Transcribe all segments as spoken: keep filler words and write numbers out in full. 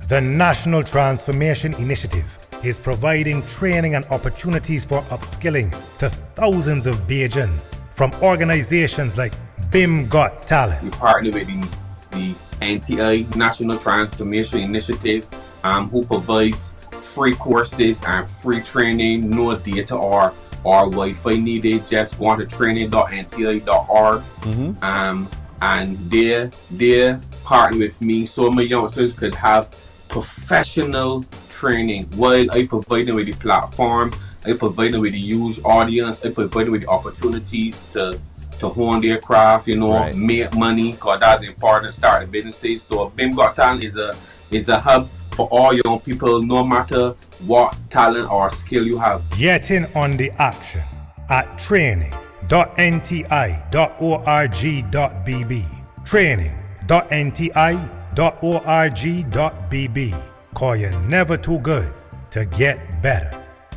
The National Transformation Initiative is providing training and opportunities for upskilling to thousands of Bajans from organizations like B I M Got Talent. We partner with the, the N T I, National Transformation Initiative, um, who provides free courses and free training, no data or, or Wi-Fi needed. Just go on to training dot N T I dot org. Mm-hmm. Um, and they they partner with me so my youngsters could have professional training while I provide them with the platform, I provide them with the huge audience, I provide them with the opportunities to to hone their craft, you know, right. make money, because that's important, start a businesses. So B I M Got Talent is a is a hub for all young people, no matter what talent or skill you have. Get in on the action at training dot N T I dot org dot B B. training dot N T I dot org dot B B. Cause you're never too good to get better.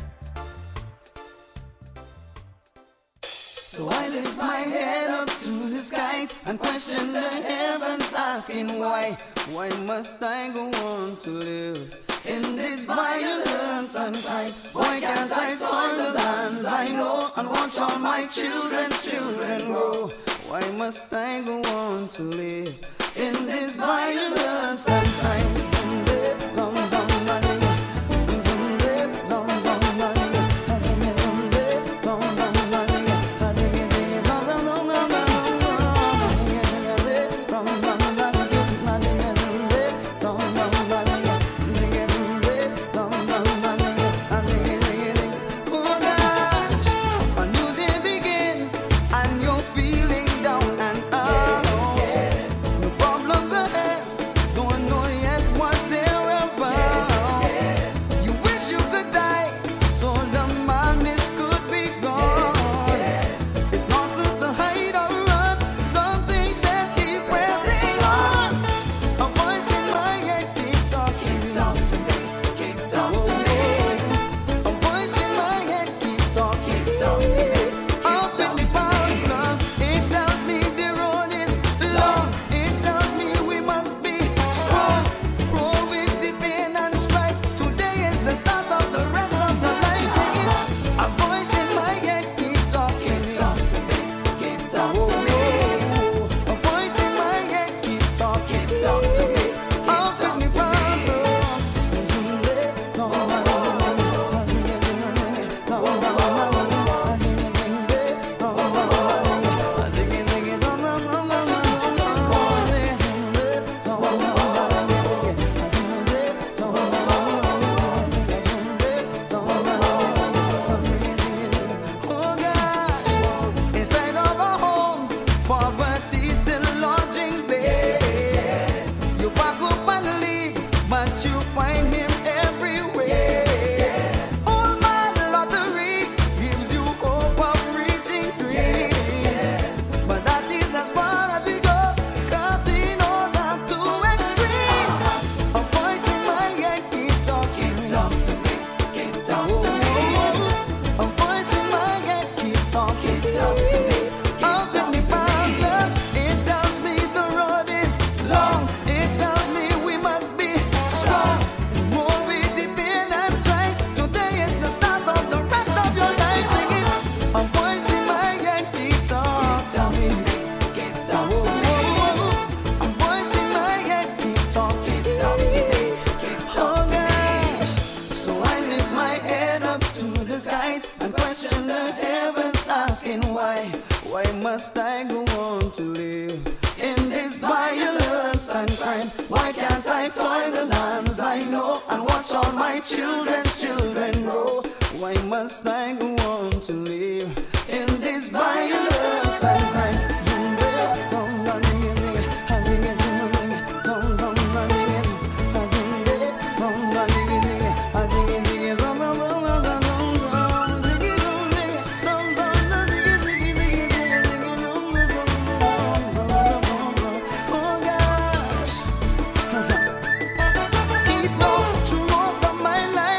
So I lift my head up to the skies and question the heavens, asking why, why must I go on to live in this violence and crime? Why can't I toil the lands I know and watch all my children's children grow? Why must I go on to live in this violence and crime?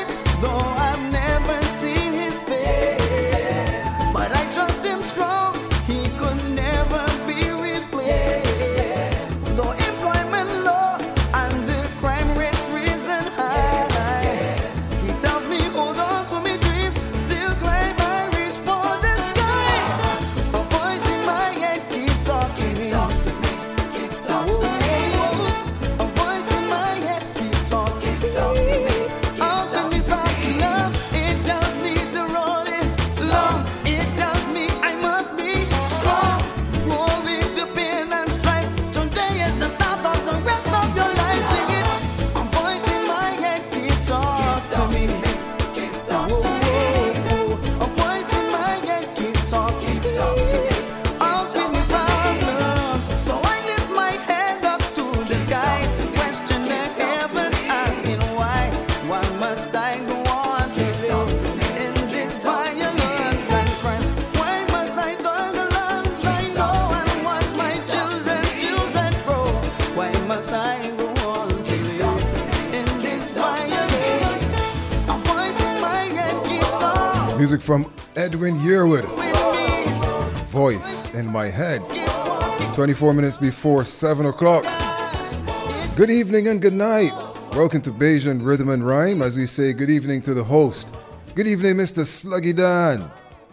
But I trust him strong. Music from Edwin Yearwood. Voice in My Head. twenty-four minutes before seven o'clock. Good evening and good night. Welcome to Bajan Rhythm and Rhyme as we say good evening to the host. Good evening, Mister Sluggy Dan.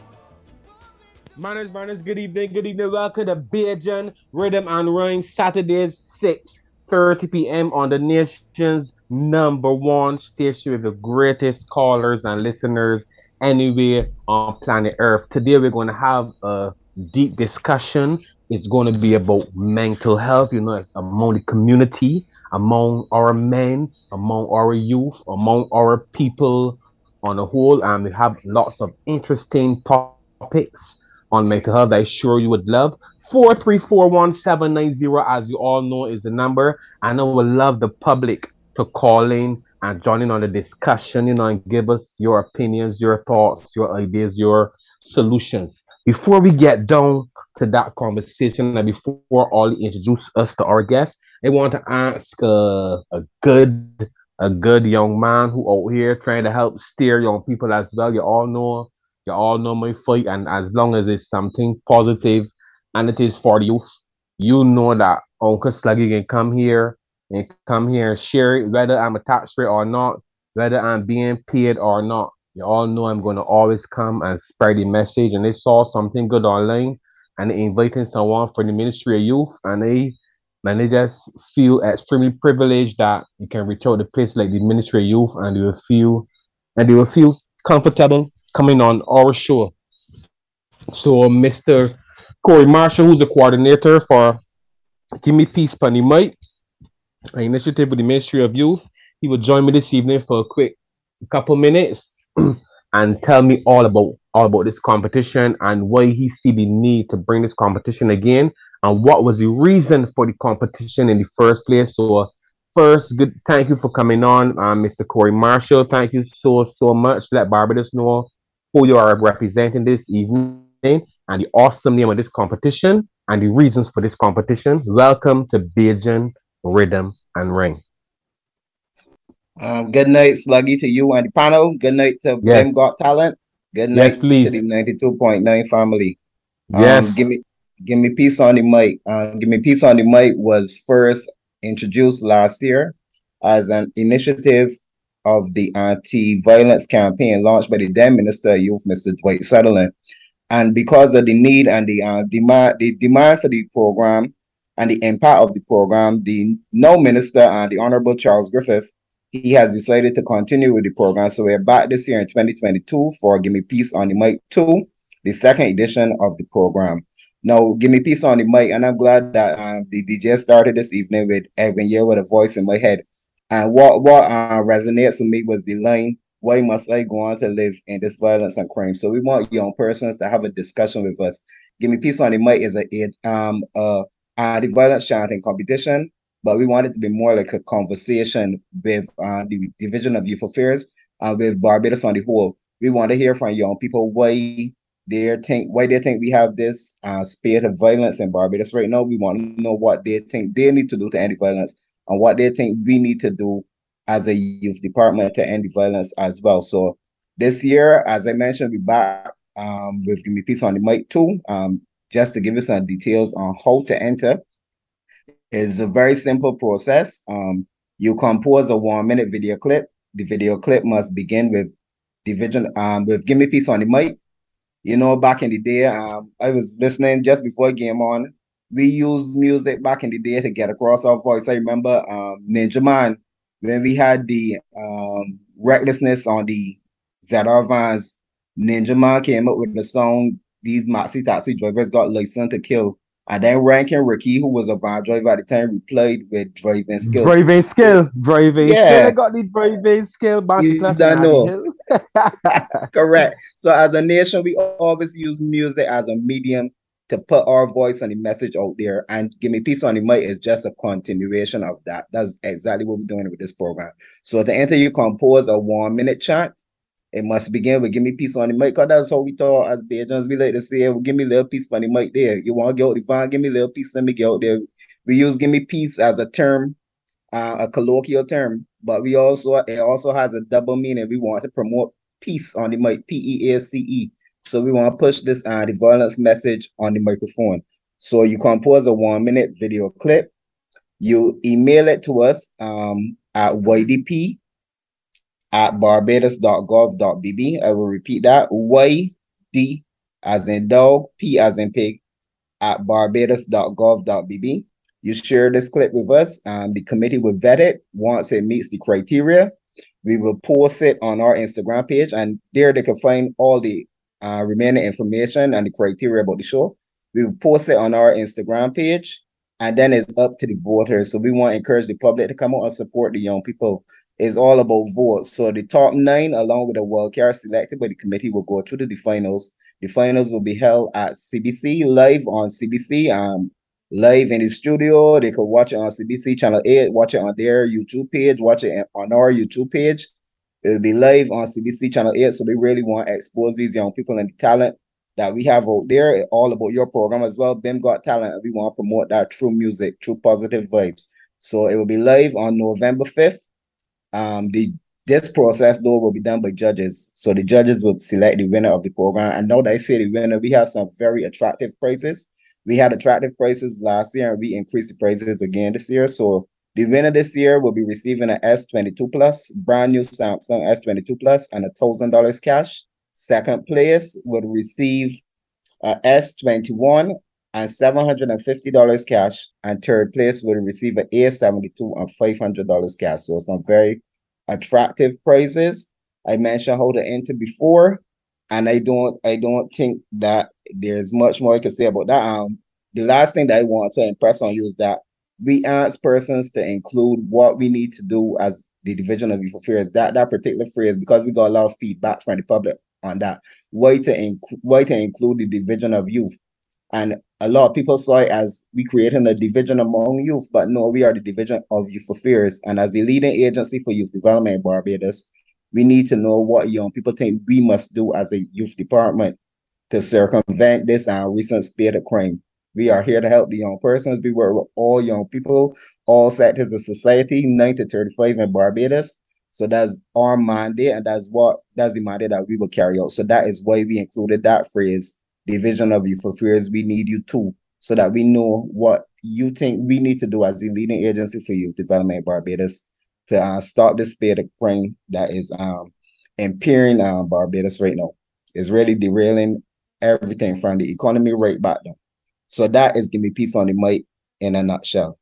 Manners, manners, good evening, good evening. Welcome to Bajan Rhythm and Rhyme, Saturdays, six thirty p.m. on the nation's number one station with the greatest callers and listeners anywhere on planet Earth. Today we're going to have a deep discussion. It's going to be about mental health, you know, it's among the community, among our men, among our youth, among our people on the whole. And we have lots of interesting topics on mental health that I'm sure you would love. four three four one seven nine zero, as you all know, is the number. And I would love the public to call in and join in on the discussion, you know, and give us your opinions, your thoughts, your ideas, your solutions. Before we get down to that conversation, and before Ollie introduce us to our guest, I want to ask uh, a good a good young man who out here trying to help steer young people as well. You all know You all know my fight, and as long as it's something positive and it is for the youth, you know that Uncle Sluggy can come here and come here and share it, whether I'm attached to it or not, whether I'm being paid or not. You all know I'm going to always come and spread the message. And they saw something good online and they inviting someone for the Ministry of Youth, and they and they just feel extremely privileged that you can reach out to place like the Ministry of Youth, and they will feel and they will feel comfortable coming on our show. So Mister Corey Marshall, who's the coordinator for Give Me Peace Penny Mike, an initiative with the Ministry of Youth, he will join me this evening for a quick couple minutes and tell me all about all about this competition and why he see the need to bring this competition again and what was the reason for the competition in the first place. So first, good thank you for coming on, uh, Mister Corey Marshall. Thank you so so much. Let Barbados know who you are representing this evening and the awesome name of this competition and the reasons for this competition. Welcome to Bajan Rhythm and Ring. Um, good night, Sluggy, to you and the panel. Good night to Yes. Bim Got Talent. Good night Yes, please. to the ninety-two point nine family. Yes. Um, give me give me peace on the mic. Um, give me peace on the mic was first introduced last year as an initiative of the anti-violence campaign launched by the then Minister of Youth, Mister Dwight Sutherland. And because of the need and the uh, demand, the demand for the program and the impact of the program, the now Minister and the Honorable Charles Griffith, he has decided to continue with the program. So we're back this year in twenty twenty-two for Give Me Peace on the Mic two, the second edition of the program. Now, Give Me Peace on the Mic, and I'm glad that uh, the D J started this evening with Edwin Year with a voice in my head. And what, what uh, resonates with me was the line, why must I go on to live in this violence and crime? So we want young persons to have a discussion with us. Give Me Peace on the Mic is a, um, uh, anti-violence chanting competition, but we want it to be more like a conversation with uh, the Division of Youth Affairs and uh, with Barbados on the whole. We want to hear from young people why they think why they think we have this uh, spirit of violence in Barbados right now. We want to know what they think they need to do to end the violence and what they think we need to do as a youth department to end the violence as well. So this year, as I mentioned, we're back um, with Give Me Peace on the Mic too. Um, just to give you some details on how to enter. It's a very simple process. Um, you compose a one-minute video clip. The video clip must begin with division um, with Give Me Peace on the Mic. You know, back in the day, um, I was listening just before I came on. We used music back in the day to get across our voice. I remember um, Ninja Man, when we had the um, recklessness on the Z R vans, Ninja Man came up with the song, These Maxi Taxi Drivers Got License to Kill. And then Rankin Ricky, who was a van driver at the time, replied with driving skills. Driving skill. Driving Yeah. skill. I got the driving skill. You don't know. Correct. So as a nation, we always use music as a medium to put our voice and the message out there. And Give Me Peace on the Mic is just a continuation of that. That's exactly what we're doing with this program. So to enter, you compose a one-minute chant. It must begin with Give Me Peace on the Mic, because that's how we talk as Bajans. We like to say, well, give me a little piece on the mic there. You want to get out the van, give me a little piece, let me get out there. We use Give Me Peace as a term, uh, a colloquial term, but we also, it also has a double meaning. We want to promote Peace on the mic, P E A C E. So we want to push this uh, the violence message on the microphone. So you compose a one minute video clip. You email it to us um, at Y D P at barbados dot gov dot b b. I will repeat that. Y D as in dog, P as in pig, at barbados dot gov dot b b. You share this clip with us, and the committee will vet it. Once it meets the criteria, we will post it on our Instagram page, and there they can find all the uh, remaining information and the criteria about the show. We will post it on our Instagram page, and then it's up to the voters. So we want to encourage the public to come out and support the young people. It's all about votes. So the top nine, along with the wild card selected by the committee, will go through to the finals. The finals will be held at C B C, live on C B C, um, live in the studio. They could watch it on C B C Channel eight, watch it on their YouTube page, watch it on our YouTube page. It will be live on C B C Channel eight. So we really want to expose these young people and the talent that we have out there. It's all about your program as well. B I M Got Talent, and we want to promote that through music, through positive vibes. So it will be live on November fifth. Um, the this process though will be done by judges. So the judges will select the winner of the program. And now that I say the winner, we have some very attractive prizes. We had attractive prices last year, and we increased the prices again this year. So the winner this year will be receiving an S twenty-two Plus, brand new Samsung S twenty-two Plus, and a thousand dollars cash. Second place will receive a S twenty-one and seven hundred fifty dollars cash, and third place will receive an A seventy-two and five hundred dollars cash. So some very attractive prizes. I mentioned how to enter before, and I don't I don't think that there's much more I can say about that. Um, the last thing that I want to impress on you is that we ask persons to include what we need to do as the Division of Youth Affairs. That that particular phrase, because we got a lot of feedback from the public on that. Why to inc- why to include the Division of Youth? And a lot of people saw it as we creating a division among youth, but no, we are the Division of Youth Affairs. And as the leading agency for youth development in Barbados, we need to know what young people think we must do as a youth department to circumvent this uh, recent spate of crime. We are here to help the young persons. We work with all young people, all sectors of society, nine to thirty-five in Barbados. So that's our mandate, and that's what that's the mandate that we will carry out. So that is why we included that phrase, Division of Youth Affairs. We need you too, so that we know what you think we need to do as the leading agency for youth development in Barbados to uh, stop this spate of crime that is um, impairing uh, Barbados right now. It's really derailing everything from the economy right back down. So that is Give Me Peace on the Mic in a nutshell.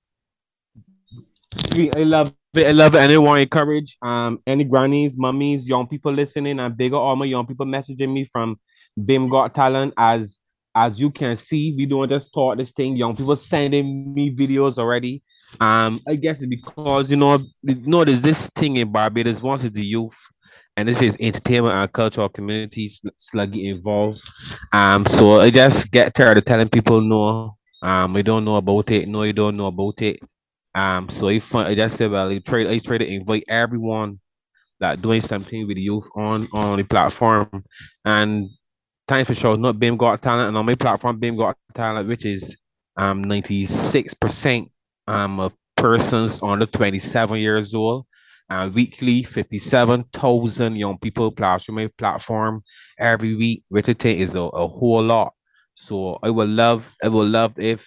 Sweet, I love it. I love it. And I want to encourage um any grannies, mummies, young people listening, and bigger all my young people messaging me from B I M Got Talent. As as you can see, we don't just talk this thing. Young people sending me videos already. Um, I guess it's because you know, you know, there's this thing in Barbados. Once it's the youth, and this is entertainment and cultural communities sluggy involved. Um, so I just get tired of telling people no. Um, we don't know about it. No, you don't know about it. Um, so if I just said, well, I try, I try to invite everyone that doing something with the youth on on the platform. And thanks for sure, not B I M Got Talent, and on my platform, B I M Got Talent, which is um ninety-six percent um of persons under twenty-seven years old, and weekly fifty-seven thousand young people plus on my platform every week, which I think is a, a whole lot. So I would love, I would love if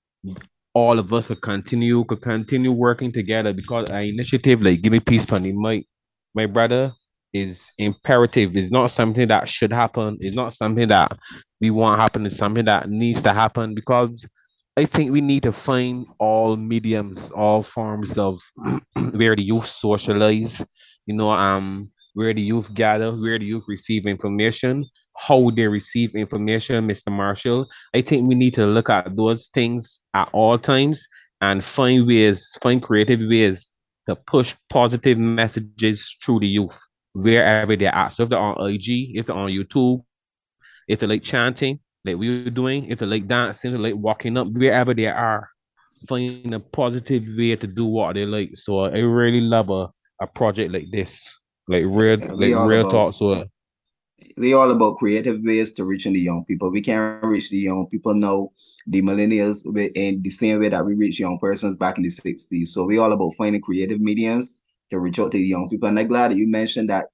all of us could continue could continue working together, because an initiative like Give Me Peace on the Mic, my brother, is imperative. It's not something that should happen. It's not something that we want to happen. It's something that needs to happen, because I think we need to find all mediums, all forms of where the youth socialize, you know, um, where the youth gather, where the youth receive information, how they receive information, Mister Marshall. I think we need to look at those things at all times and find ways, find creative ways to push positive messages through the youth wherever they're at. So if they're on I G, if they're on YouTube, if they're like chanting, like we were doing, if they're like dancing, like walking up, wherever they are, find a positive way to do what they like. So I really love a, a project like this, like real, Yeah, like real about, talk. So we all about creative ways to reaching the young people. We can't reach the young people now, the millennials, in the same way that we reach young persons back in the sixties. So we all about finding creative mediums to reach out to the young people. And I'm glad that you mentioned that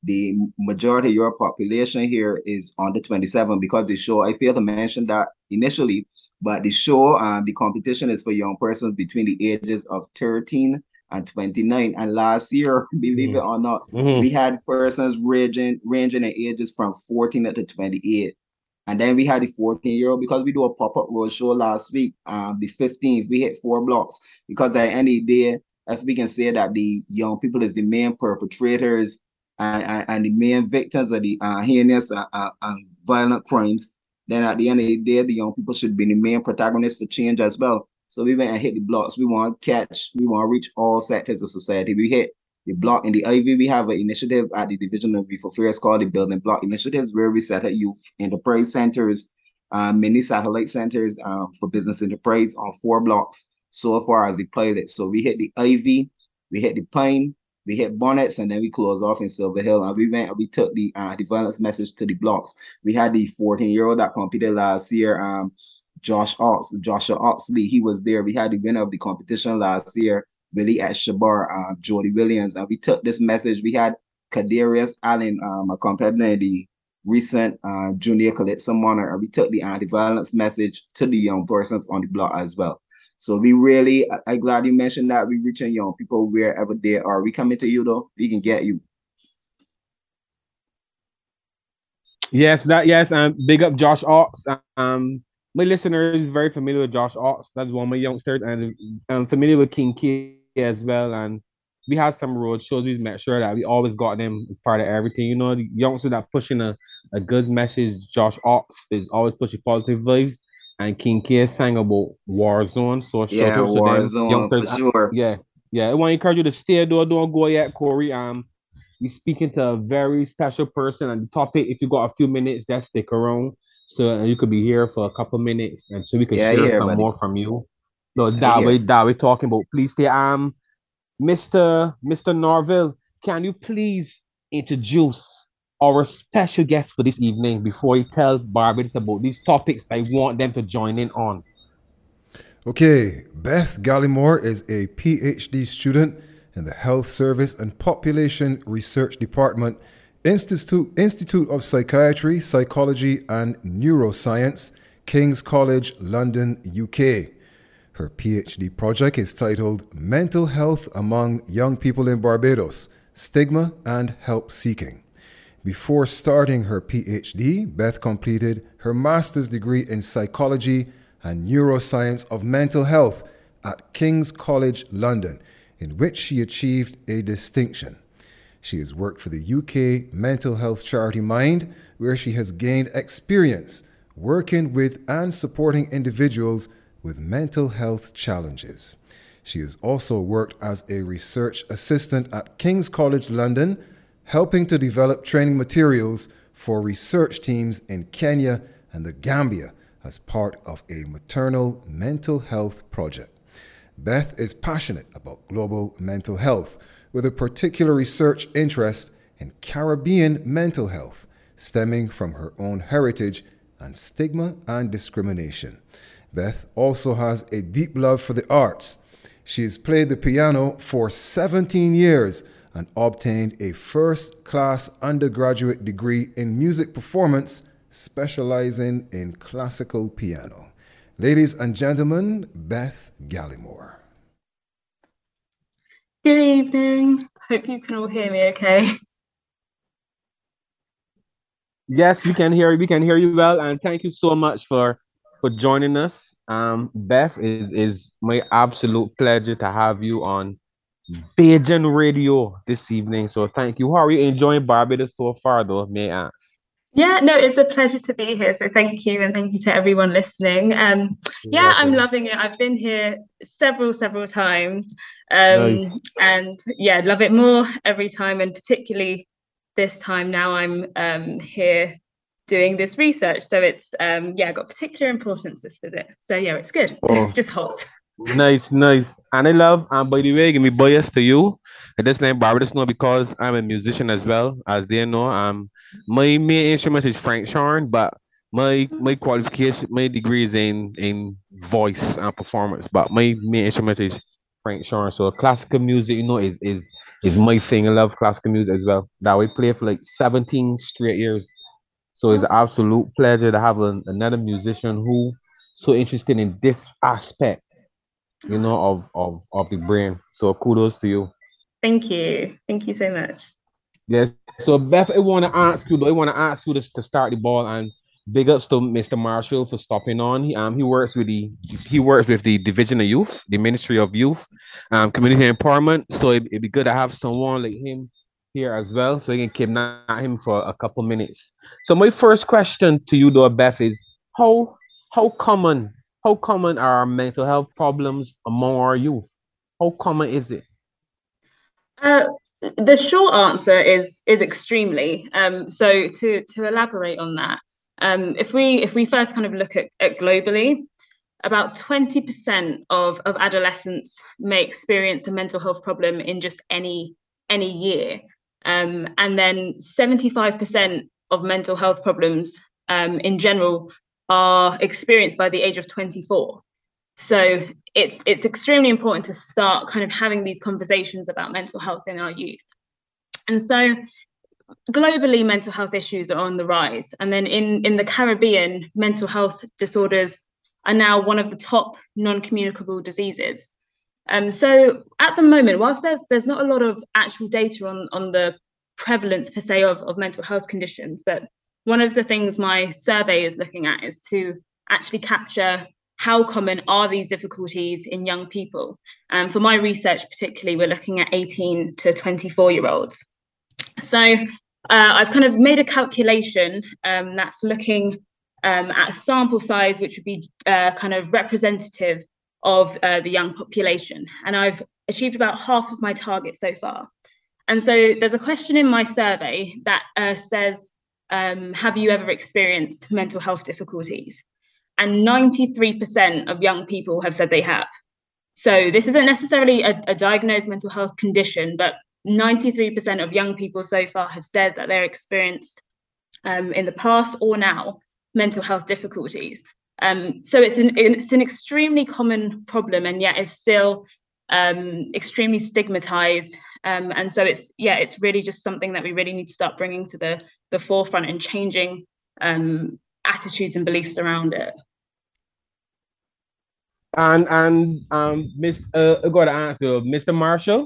the majority of your population here is under twenty-seven because the show, I failed to mention that initially, but the show, um, the competition is for young persons between the ages of thirteen and twenty-nine. And last year, believe Mm. it or not, Mhm. we had persons ranging, ranging in ages from fourteen to twenty-eight. And then we had the fourteen year old because we do a pop up road show last week, um, the fifteenth, we hit four blocks because at any day, if we can say that the young people is the main perpetrators and, and, and the main victims of the uh, heinous uh, uh, and violent crimes, then at the end of the day, the young people should be the main protagonists for change as well. So we went and hit the blocks. We want to catch, we want to reach all sectors of society. We hit the block in the Ivy. We have an initiative at the Division of Youth Affairs called the Building Block Initiatives, where we set up youth enterprise centers, um, mini satellite centers um, for business enterprise on four blocks so far as the pilot. So we hit the Ivy, we hit the Pine, we hit Bonnets, and then we closed off in Silver Hill. And we went and we took the uh, the violence message to the blocks. We had the fourteen year old that competed last year, um, Josh Ox, Joshua Oxley. He was there. We had the winner of the competition last year, Willie at Shabar, uh, Jody Williams. And we took this message. We had Kadarius Allen, um, accompanying the recent uh, Junior Calypso Monarch. And we took the anti-violence message to the young persons on the block as well. So we really, I, I'm glad you mentioned that. We reaching young people wherever they are. We coming to you though, we can get you. Yes, that yes, um, big up Josh Ox. Um, my listener is very familiar with Josh Ox. That's one of my youngsters, and I'm familiar with King K as well. And we have some road shows. We make sure that we always got them as part of everything. You know, the youngsters that pushing a, a good message. Josh Ox is always pushing positive vibes, and King K sang about war zone. So Yeah, shout out to war them zone for youngsters. sure. Yeah, yeah. I want to encourage you to stay though. Don't go yet, Corey. Um, we speaking to a very special person on the topic. If you got a few minutes, just stick around. So uh, you could be here for a couple minutes, and so we could Yeah, I hear hear, some buddy. more from you. No, I that way, hear. that we talking about. Please stay. Um, Mister Mister Norville, can you please introduce our special guest for this evening before you tell Barbados about these topics that I want them to join in on? Okay, Beth Gallimore is a PhD student in the Health Service and Population Research Department, Institute, Institute of Psychiatry, Psychology and Neuroscience, King's College, London, U K. Her PhD project is titled Mental Health Among Young People in Barbados, Stigma and Help Seeking. Before starting her PhD, Beth completed her master's degree in psychology and neuroscience of mental health at King's College, London, in which she achieved a distinction. She has worked for the U K mental health charity Mind, where she has gained experience working with and supporting individuals with mental health challenges. She has also worked as a research assistant at King's College London, helping to develop training materials for research teams in Kenya and the Gambia as part of a maternal mental health project. Beth is passionate about global mental health, with a particular research interest in Caribbean mental health, stemming from her own heritage and stigma and discrimination. Beth also has a deep love for the arts. She has played the piano for seventeen years and obtained a first-class undergraduate degree in music performance, specializing in classical piano. Ladies and gentlemen, Beth Gallimore. Good evening. Hope you can all hear me okay. Yes, we can hear you. We can hear you well, and thank you so much for for joining us. Um, Beth, is is my absolute pleasure to have you on Bajan Radio this evening. So thank you. How are you enjoying Barbados so far, though? May I ask? Yeah, no, it's a pleasure to be here. So thank you, and thank you to everyone listening. Um, yeah, I'm Welcome. loving it. I've been here several, several times. Um, Nice. and yeah, love it more every time, and particularly this time now I'm um here doing this research. So it's um yeah, got particular importance this visit. So yeah, it's good. Oh, Just hot. nice, nice. And I love, and by the way, give me bias to you. I just let Barbados know because I'm a musician as well, as they know. Um, my main instrument is Frank Sharn, but my my qualification, my degree is in in voice and performance. But my main instrument is Frank Sean. So classical music, you know, is is is my thing. I love classical music as well. That we play for like seventeen straight years. So it's an absolute pleasure to have a, another musician who so interested in this aspect, you know, of of of the brain. So kudos to you. Thank you. Thank you so much. Yes. So Beth, I want to ask you, though, I want to ask you to, to start the ball, and big ups to Mister Marshall for stopping on. He um he works with the he works with the Division of Youth, the Ministry of Youth, um Community Empowerment. So it, it'd be good to have someone like him here as well, so we can kidnap him for a couple minutes. So my first question to you, though, Beth, is how how common how common are mental health problems among our youth? How common is it? Uh, the short answer is is extremely. Um, so to to elaborate on that, um, if we if we first kind of look at, at globally, about twenty percent of, of adolescents may experience a mental health problem in just any any year. Um, and then seventy-five percent of mental health problems um, in general are experienced by the age of twenty-four. So it's it's extremely important to start kind of having these conversations about mental health in our youth. And so globally, mental health issues are on the rise. And then in, in the Caribbean, mental health disorders are now one of the top non-communicable diseases. Um, so at the moment, whilst there's there's not a lot of actual data on, on the prevalence per se of, of mental health conditions, but one of the things my survey is looking at is to actually capture how common are these difficulties in young people. And um, for my research particularly, we're looking at eighteen to twenty-four year olds. So uh, I've kind of made a calculation um, that's looking um, at a sample size which would be uh, kind of representative of uh, the young population. And I've achieved about half of my target so far. And so there's a question in my survey that uh, says, um, have you ever experienced mental health difficulties? And ninety-three percent of young people have said they have. So this isn't necessarily a, a diagnosed mental health condition, but ninety-three percent of young people so far have said that they're experienced um, in the past or now mental health difficulties. Um, so it's an, it's an extremely common problem, and yet it's still um, extremely stigmatized. Um, and so it's, yeah, it's really just something that we really need to start bringing to the, the forefront and changing um, attitudes and beliefs around it. And and um, Miss, uh, I got to answer, Mister Marshall.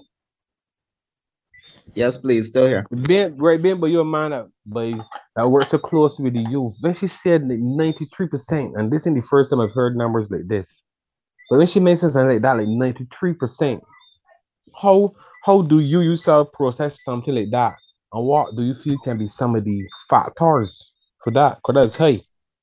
Yes, please, still here. Being right, being but you're a man that by that works so close with the youth. When she said like ninety-three percent, and this is the first time I've heard numbers like this. But when she makes something like that, like ninety-three percent, how how do you yourself process something like that? And what do you feel can be some of the factors for that? Because that's high.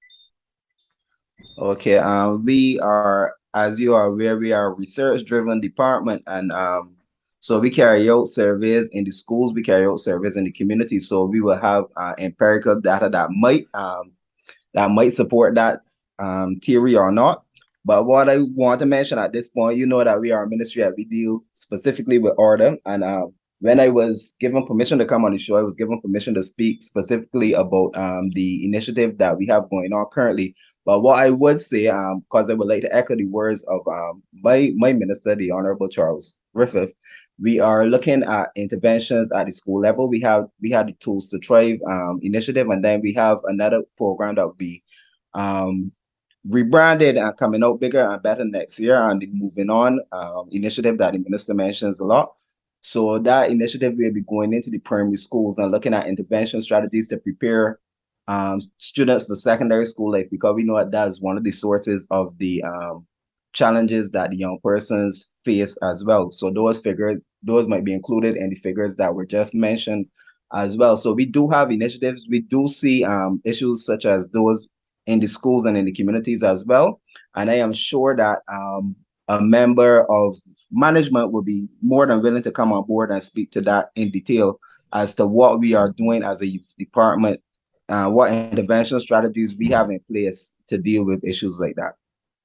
Okay, um, we are, as you are aware, we are a research-driven department, and um, so we carry out surveys in the schools, we carry out surveys in the community. So we will have uh, empirical data that might um, that might support that um, theory or not. But what I want to mention at this point, you know that we are a ministry that we deal specifically with order. And uh, when I was given permission to come on the show, I was given permission to speak specifically about um, the initiative that we have going on currently. But what I would say, um, because I would like to echo the words of um, my, my minister, the Honorable Charles Griffith, we are looking at interventions at the school level. We have we have the Tools to Thrive um, initiative, and then we have another program that will be um, rebranded and coming out bigger and better next year, and the Moving On um, initiative that the minister mentions a lot. So that initiative will be going into the primary schools and looking at intervention strategies to prepare um, students for secondary school life, because we know that that is one of the sources of the um, challenges that the young persons face as well. So those figures, those might be included in the figures that were just mentioned as well. So we do have initiatives. We do see um, issues such as those in the schools and in the communities as well. And I am sure that um, a member of management will be more than willing to come on board and speak to that in detail as to what we are doing as a youth department, uh, what intervention strategies we have in place to deal with issues like that.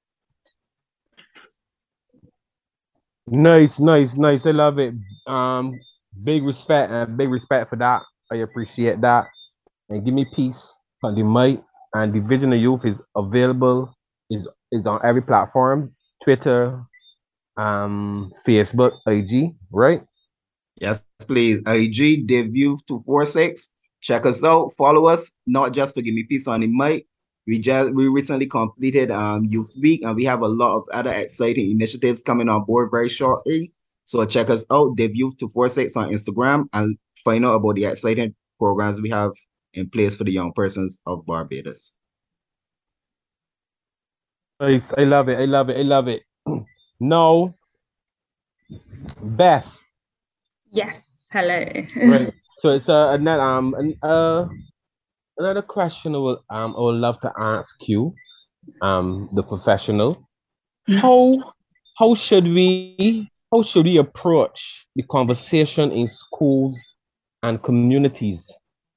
Nice, nice, nice. I love it. Um, big respect and big respect for that. I appreciate that. And give me peace on the mic. And Division of Youth is available, is is on every platform, Twitter, um Facebook, I G, right? Yes, please. I G Debut two four six. Check us out. Follow us. Not just to give me peace on the mic. We just we recently completed um Youth Week, and we have a lot of other exciting initiatives coming on board very shortly. So check us out, Debut two four six on Instagram, and find out about the exciting programs we have in place for the young persons of Barbados. Nice. I love it. I love it. I love it. Now, Beth. Yes. Hello. Right. So it's uh, another um an, uh another question I will um I would love to ask you, um the professional. How how should we how should we approach the conversation in schools and communities?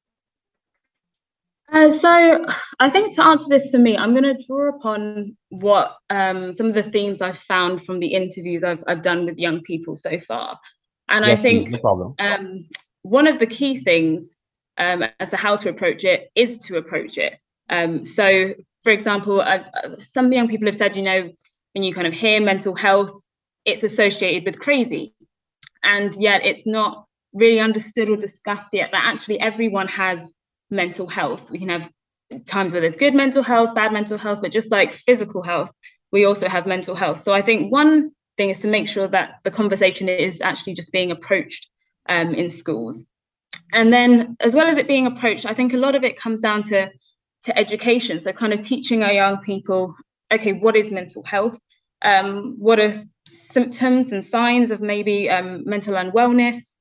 Uh, so I think to answer this for me, I'm going to draw upon what um, some of the themes I've found from the interviews I've I've done with young people so far, and Yes, I please, think no problem. um, one of the key things um, as to how to approach it is to approach it. Um, so, for example, I've, some young people have said, you know, when you kind of hear mental health, it's associated with crazy, and yet it's not really understood or discussed yet that actually everyone has mental health. We can have times where there's good mental health, bad mental health, but just like physical health, we also have mental health. So I think one thing is to make sure that the conversation is actually just being approached um, in schools. And then as well as it being approached, I think a lot of it comes down to, to education. So kind of teaching our young people, okay, what is mental health? Um, what are symptoms and signs of maybe um, mental unwellness?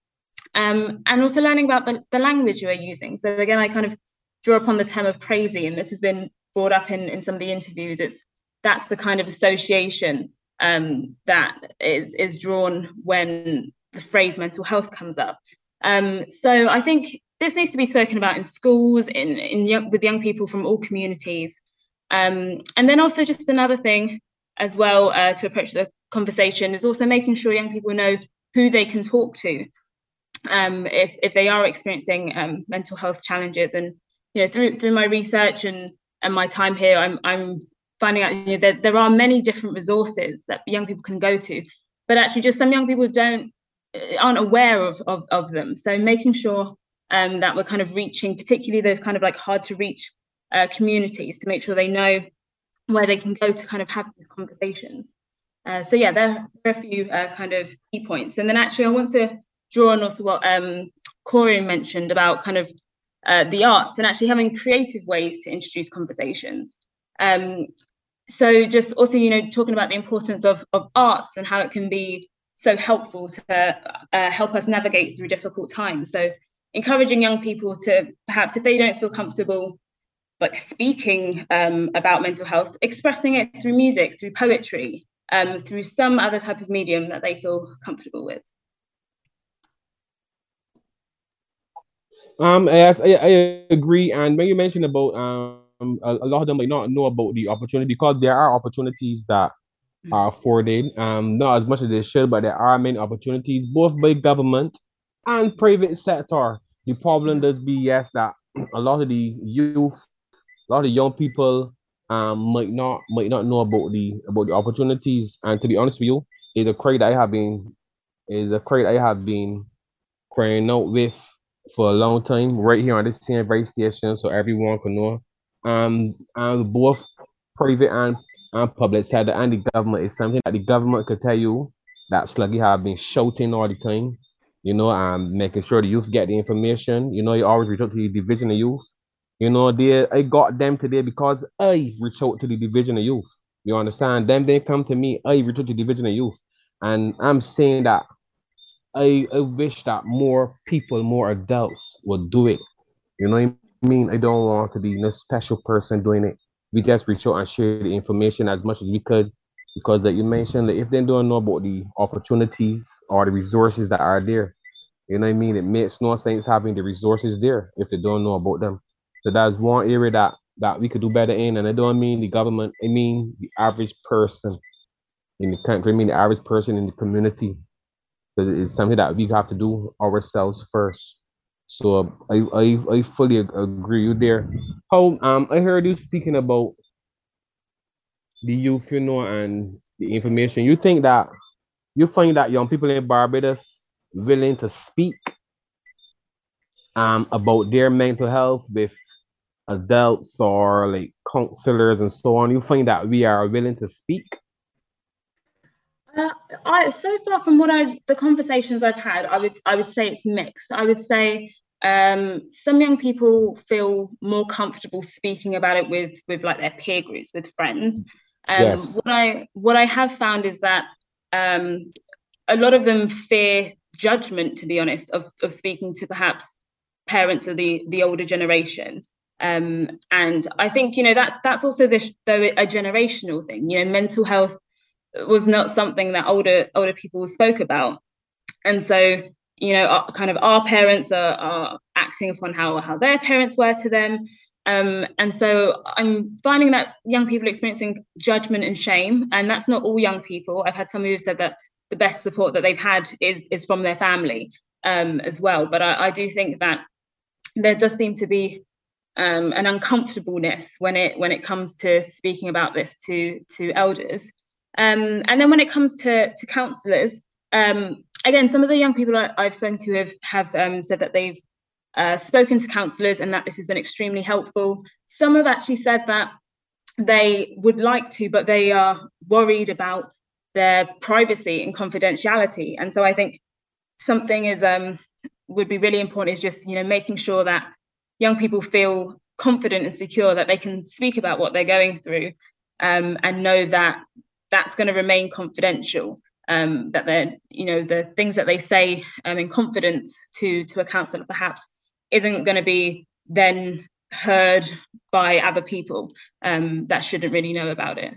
Um, and also learning about the, the language you are using. So again, I kind of draw upon the term of crazy, and this has been brought up in, in some of the interviews. It's that's the kind of association um, that is is drawn when the phrase mental health comes up. Um, so I think this needs to be spoken about in schools, in, in young, with young people from all communities. Um, and then also just another thing as well uh, to approach the conversation is also making sure young people know who they can talk to. Um, if if they are experiencing um, mental health challenges, and you know through through my research and and my time here, I'm I'm finding out you know that there are many different resources that young people can go to, but actually just some young people don't aren't aware of of, of them. So making sure um, that we're kind of reaching, particularly those kind of like hard to reach uh, communities, to make sure they know where they can go to kind of have these conversations. Uh, so yeah, there, there are a few uh, kind of key points, and then actually I want to draw on also what um, Corey mentioned about kind of uh, the arts and actually having creative ways to introduce conversations. Um, so just also, you know, talking about the importance of, of arts and how it can be so helpful to uh, help us navigate through difficult times. So encouraging young people to perhaps, if they don't feel comfortable like speaking um, about mental health, expressing it through music, through poetry, um, through some other type of medium that they feel comfortable with. Um, yes, I, I agree. And when you mentioned about um, a, a lot of them might not know about the opportunity, because there are opportunities that are afforded, um, not as much as they should, but there are many opportunities, both by government and private sector. The problem does be, yes, that a lot of the youth, a lot of the young people, um, might not might not know about the about the opportunities. And to be honest with you, is a cry that I have been is a cry that I have been crying out with for a long time, right here on this T N V station, so everyone can know. Um, and both private and, and public sector and the government is something that the government could tell you that Sluggy have been shouting all the time, you know, and making sure the youth get the information. You know, you always reach out to the division of youth. You know, they I got them today because I reach out to the division of youth. You understand? Them they come to me, I reach out to the division of youth. And I'm saying that I, I wish that more people, more adults would do it. You know what I mean? I don't want to be no special person doing it. We just reach out and share the information as much as we could, because like you mentioned, that if they don't know about the opportunities or the resources that are there, you know what I mean? It makes no sense having the resources there if they don't know about them. So that's one area that that we could do better in. And I don't mean the government, I mean the average person in the country, I mean the average person in the community. So it's something that we have to do ourselves first. So I I, I fully agree with you there. How um I heard you speaking about the youth, you know, and the information. You think that you find that young people in Barbados willing to speak um, about their mental health with adults or like counselors and so on. You find that we are willing to speak. Uh, I so far from what I've the conversations I've had, I would I would say it's mixed. I would say um, some young people feel more comfortable speaking about it with with like their peer groups, with friends. Um, Yes. What I what I have found is that um, a lot of them fear judgment, to be honest, of of speaking to perhaps parents of the the older generation. Um, and I think you know that's that's also this though a generational thing. You know, mental health was not something that older older people spoke about, and so you know, our, kind of our parents are, are acting upon how how their parents were to them, um, and so I'm finding that young people are experiencing judgment and shame, and that's not all young people. I've had some who have said that the best support that they've had is is from their family um, as well. But I, I do think that there does seem to be um, an uncomfortableness when it when it comes to speaking about this to to elders. Um, and then when it comes to to counsellors, um, again, some of the young people I, I've spoken to have have um, said that they've uh, spoken to counsellors and that this has been extremely helpful. Some have actually said that they would like to, but they are worried about their privacy and confidentiality. And so I think something is um, would be really important is just you know making sure that young people feel confident and secure that they can speak about what they're going through, um, and know that that's going to remain confidential. Um, that they're, you know, the things that they say um, in confidence to to a counsellor perhaps isn't going to be then heard by other people um, that shouldn't really know about it.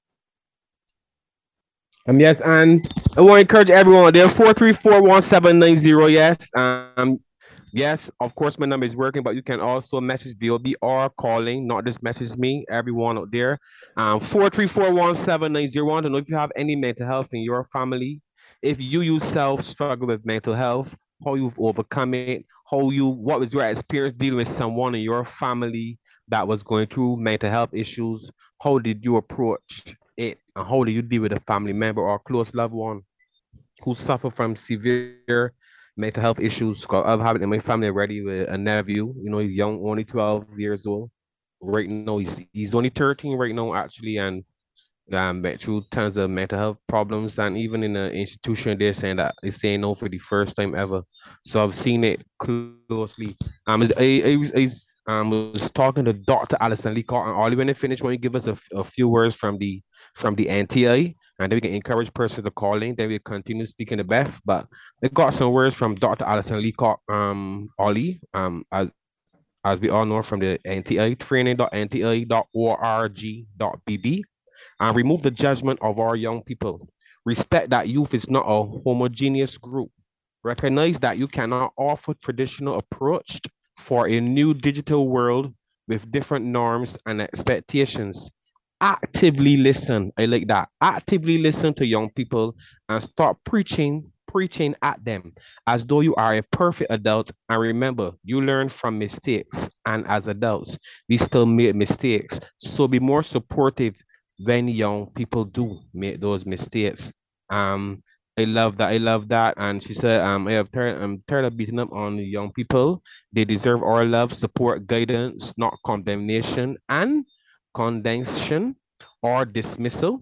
Um, yes, and I want to encourage everyone there, four three four, one seven nine zero, yes. Um, yes, of course, my number is working, but you can also message V O B or calling, not just message me, everyone out there. Um, four three four, one seven nine zero. I want to know if you have any mental health in your family, if you yourself struggle with mental health, how you've overcome it, how you, what was your experience dealing with someone in your family that was going through mental health issues, how did you approach it, and how do you deal with a family member or close loved one who suffer from severe mental health issues? Cause I've had it in my family already with a nephew, you know, he's young, only twelve years old. Right now, he's he's only thirteen right now, actually, and um, went through tons of mental health problems, and even in the institution, they're saying that they're saying no for the first time ever. So I've seen it closely. Um, I, I, was, I was, um, was talking to Doctor Alison Leacock, and Ollie, when they finish, when you give us a, a few words from the from the N T I, and then we can encourage persons to call in. Then we continue speaking to Beth. But they got some words from Doctor Alison Leacock, um, Ollie, um, as as we all know from the N T I, training dot N T I dot org dot B B. And remove the judgment of our young people. Respect that youth is not a homogeneous group. Recognize that you cannot offer traditional approach for a new digital world with different norms and expectations. Actively listen. I like that. Actively listen to young people and start preaching preaching at them as though you are a perfect adult. And remember, you learn from mistakes. And as adults, we still make mistakes. So be more supportive when young people do make those mistakes. Um, I love that. I love that. And she said, um, I have tired, I'm tired of beating up on the young people. They deserve our love, support, guidance, not condemnation and condemnation or dismissal.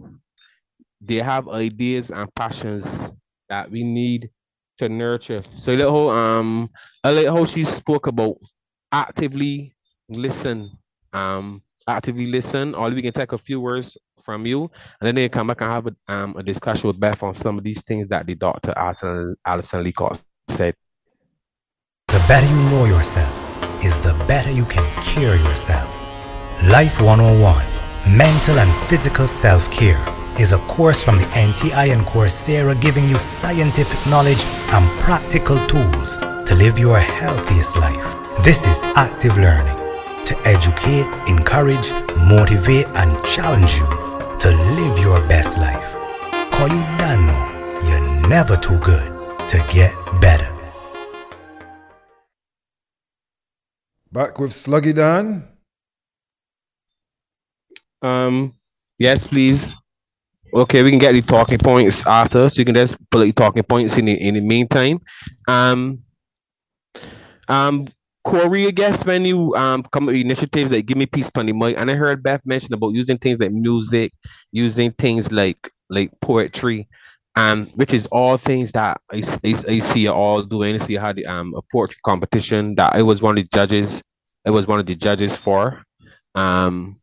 They have ideas and passions that we need to nurture. So I like how um I like how she spoke about actively listen. Um actively listen. Or we can take a few words from you, and then they come back and have a, um, a discussion with Beth on some of these things that the Doctor Alison, Alison Leacock said. The better you know yourself is the better you can care yourself. Life one oh one, Mental and Physical Self-Care, is a course from the N T I and Coursera giving you scientific knowledge and practical tools to live your healthiest life. This is active learning to educate, encourage, motivate, and challenge you to live your best life. Cause you don't know you're never too good to get better. Back with Sluggy Dan. Um, yes, please. Okay, we can get the talking points after, so you can just pull the talking points in the in the meantime. Um, um, Corey, I guess when you um come up with initiatives like Give Me Peace Pon the Mic, and I heard Beth mention about using things like music, using things like like poetry, um, which is all things that I, s- I, s- I see you all doing. I see you had um a poetry competition that I was one of the judges. I was one of the judges for. Um,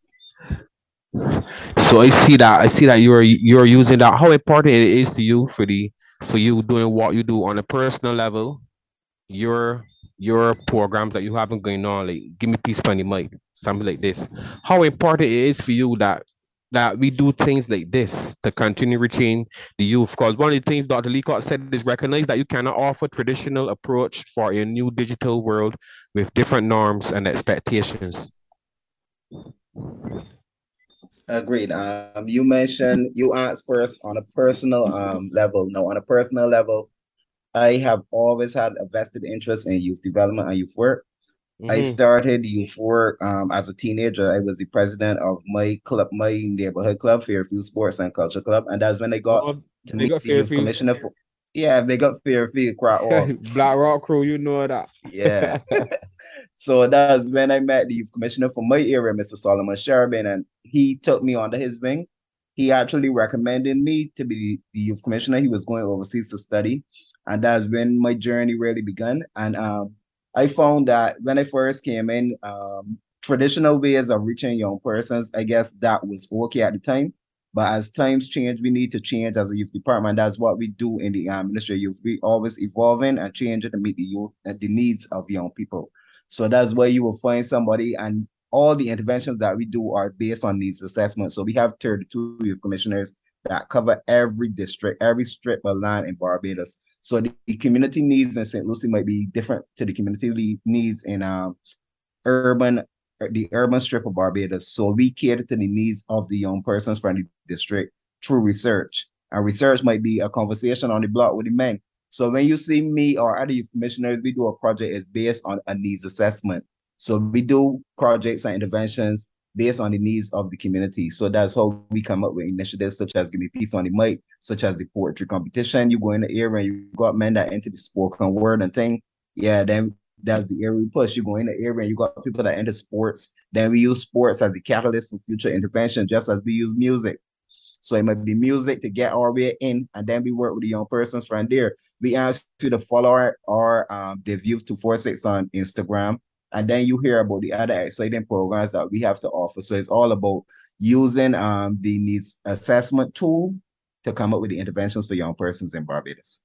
so I see that I see that you're you're using that. How important it is to you for the for you doing what you do on a personal level, your your programs that you have been going on, like Give Me Peace Pon the Mic, something like this. How important it is for you that that we do things like this to continue reaching the youth. Because one of the things Doctor Leacock said is recognize that you cannot offer traditional approach for a new digital world with different norms and expectations. Agreed. Um, you mentioned you asked first on a personal um level. No, on a personal level, I have always had a vested interest in youth development and youth work. I Mm-hmm. started youth work um as a teenager. I was the president of my club, my neighborhood club, Fairfield Sports and Culture Club, and that's when I got Oh, to big meet up the youth Fairfield. commissioner for. Yeah, big up Fairfield, quite all. Black Rock Crew, you know that. Yeah. So that's when I met the youth commissioner for my area, Mister Solomon Sherman, and he took me under his wing. He actually recommended me to be the youth commissioner. He was going overseas to study, and that's when my journey really began. And um, I found that when I first came in, um, traditional ways of reaching young persons, I guess that was okay at the time. But as times change, we need to change as a youth department. That's what we do in the um, Ministry of Youth. We always evolving and changing to meet the youth and the needs of young people. So that's where you will find somebody, and all the interventions that we do are based on needs assessment. So we have thirty-two youth commissioners that cover every district, every strip of land in Barbados. So the, the community needs in Saint Lucie might be different to the community needs in um, urban the urban strip of Barbados. So we cater to the needs of the young persons from the district through research. And research might be a conversation on the block with the men. So when you see me or other youth commissioners, we do a project is based on a needs assessment. So we do projects and interventions based on the needs of the community. So that's how we come up with initiatives such as Give Me Peace on the Mic, such as the poetry competition. You go in the area and you got men that into the spoken word and thing. Yeah, then that's the area we push. You go in the area and you got people that into sports. Then we use sports as the catalyst for future intervention, just as we use music. So it might be music to get our way in, and then we work with the young persons from there. We ask you to follow our, our um, the View two forty-six on Instagram, and then you hear about the other exciting programs that we have to offer. So it's all about using um, the needs assessment tool to come up with the interventions for young persons in Barbados.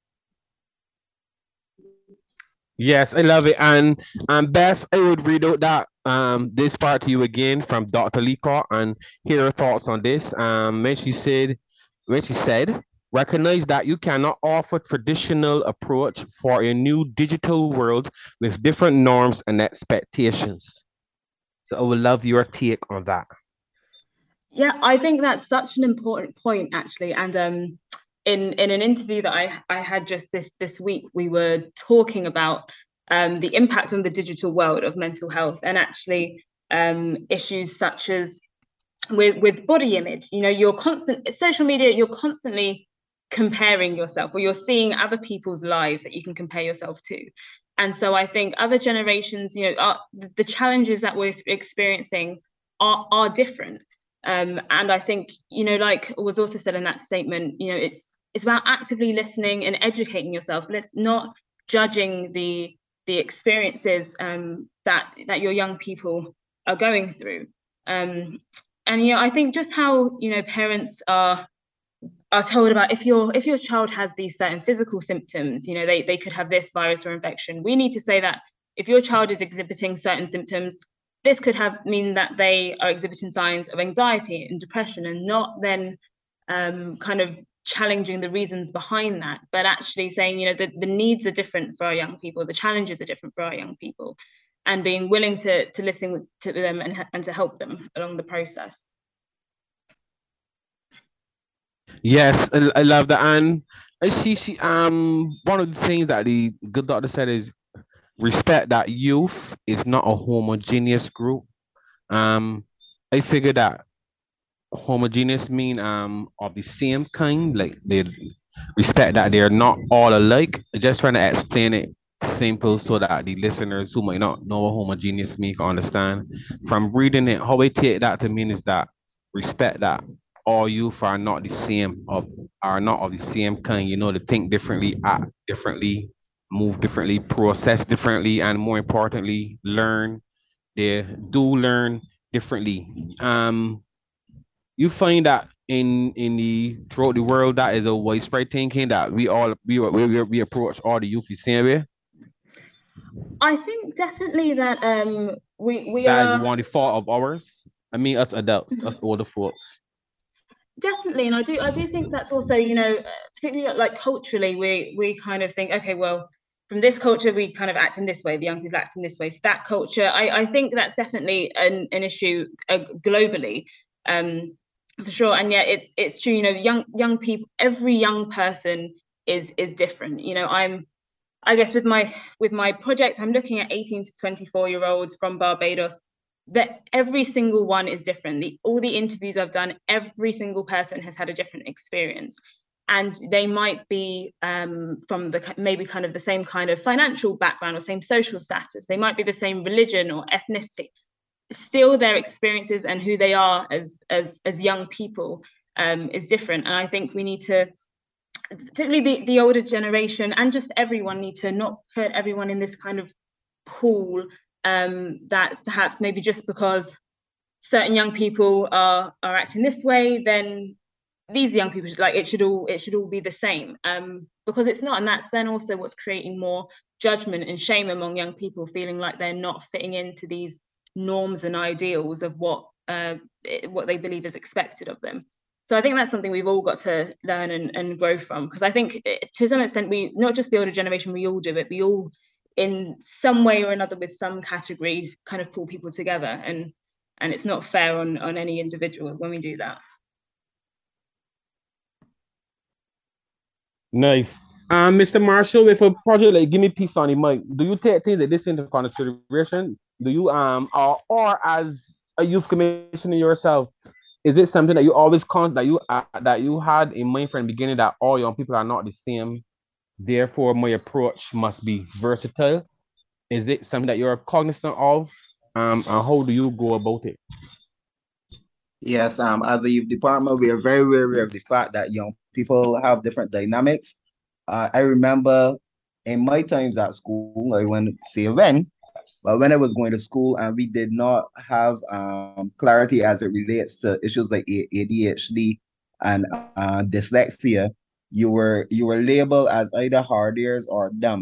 Yes, I love it. And um, Beth, I would read out that um this part to you again from Doctor Leacock and hear her thoughts on this. Um, when she said, when she said, recognize that you cannot offer traditional approach for a new digital world with different norms and expectations. So I would love your take on that. Yeah, I think that's such an important point, actually. And um, in in an interview that I I had just this this week, we were talking about um, the impact on the digital world of mental health, and actually um, issues such as with with body image. You know, you're constant social media. You're constantly comparing yourself, or you're seeing other people's lives that you can compare yourself to. And so I think other generations, you know, are, the challenges that we're experiencing are are different. Um, and I think, you know, like was also said in that statement, you know, it's it's about actively listening and educating yourself. Let's not judging the the experiences um, that that your young people are going through. Um, and you know, I think just how you know parents are are told about if your if your child has these certain physical symptoms, you know, they they could have this virus or infection. We need to say that if your child is exhibiting certain symptoms, this could have mean that they are exhibiting signs of anxiety and depression, and not then um, kind of challenging the reasons behind that, but actually saying, you know, the, the needs are different for our young people, the challenges are different for our young people, and being willing to to listen to them and, and to help them along the process. Yes, I, I love that. And I see, she, um, one of the things that the good doctor said is respect that youth is not a homogeneous group. Um, I figured that homogeneous mean um of the same kind, like they respect that they're not all alike. Just trying to explain it simple so that the listeners who might not know what homogeneous mean can understand. From reading it, how I take that to mean is that respect that all youth are not the same of are not of the same kind. You know, to think differently, act differently, move differently, process differently, and more importantly, learn. They do learn differently. Um, you find that in in the throughout the world that is a widespread thinking that we all we we, we, we approach all the youth the same way. I think definitely that um we we That is are one the fault of ours. I mean, us adults, us older folks. definitely, and I do I do think that's also, you know, uh, particularly like culturally, we we kind of think, okay, well, from this culture we kind of act in this way, the young people act in this way. For that culture, I I think that's definitely an an issue uh, globally. Um, for sure. And yet it's it's true, you know, young young people, every young person is is different. You know, I'm I guess with my with my project, I'm looking at eighteen to twenty-four year olds from Barbados. That every single one is different. The all the interviews I've done, every single person has had a different experience, and they might be um, from the maybe kind of the same kind of financial background or same social status. They might be the same religion or ethnicity. Still, their experiences and who they are as as as young people um, is different. And I think we need to, particularly the, the older generation and just everyone, need to not put everyone in this kind of pool um, that perhaps maybe just because certain young people are are acting this way, then these young people should, like it should all it should all be the same, um, because it's not. And that's then also what's creating more judgment and shame among young people, feeling like they're not fitting into these norms and ideals of what uh, what they believe is expected of them. So I think that's something we've all got to learn and, and grow from, because I think to some extent we, not just the older generation, we all do it. We all, in some way or another, with some category, kind of pull people together, and and it's not fair on on any individual when we do that. Nice. Um, Mister Marshall, with a project like Give Me Peace on the Mic, do you take things like this into consideration? Do you um or, or as a youth commissioner yourself, is it something that you always con that you uh, that you had in mind from the beginning that all young people are not the same, therefore my approach must be versatile? Is it something that you're cognizant of? Um, and how do you go about it? Yes, um, as a youth department, we are very wary of the fact that young people have different dynamics. Uh, I remember in my times at school, I went say when, but when I was going to school and we did not have um, clarity as it relates to issues like A D H D and uh, dyslexia, you were you were labeled as either hard ears or dumb.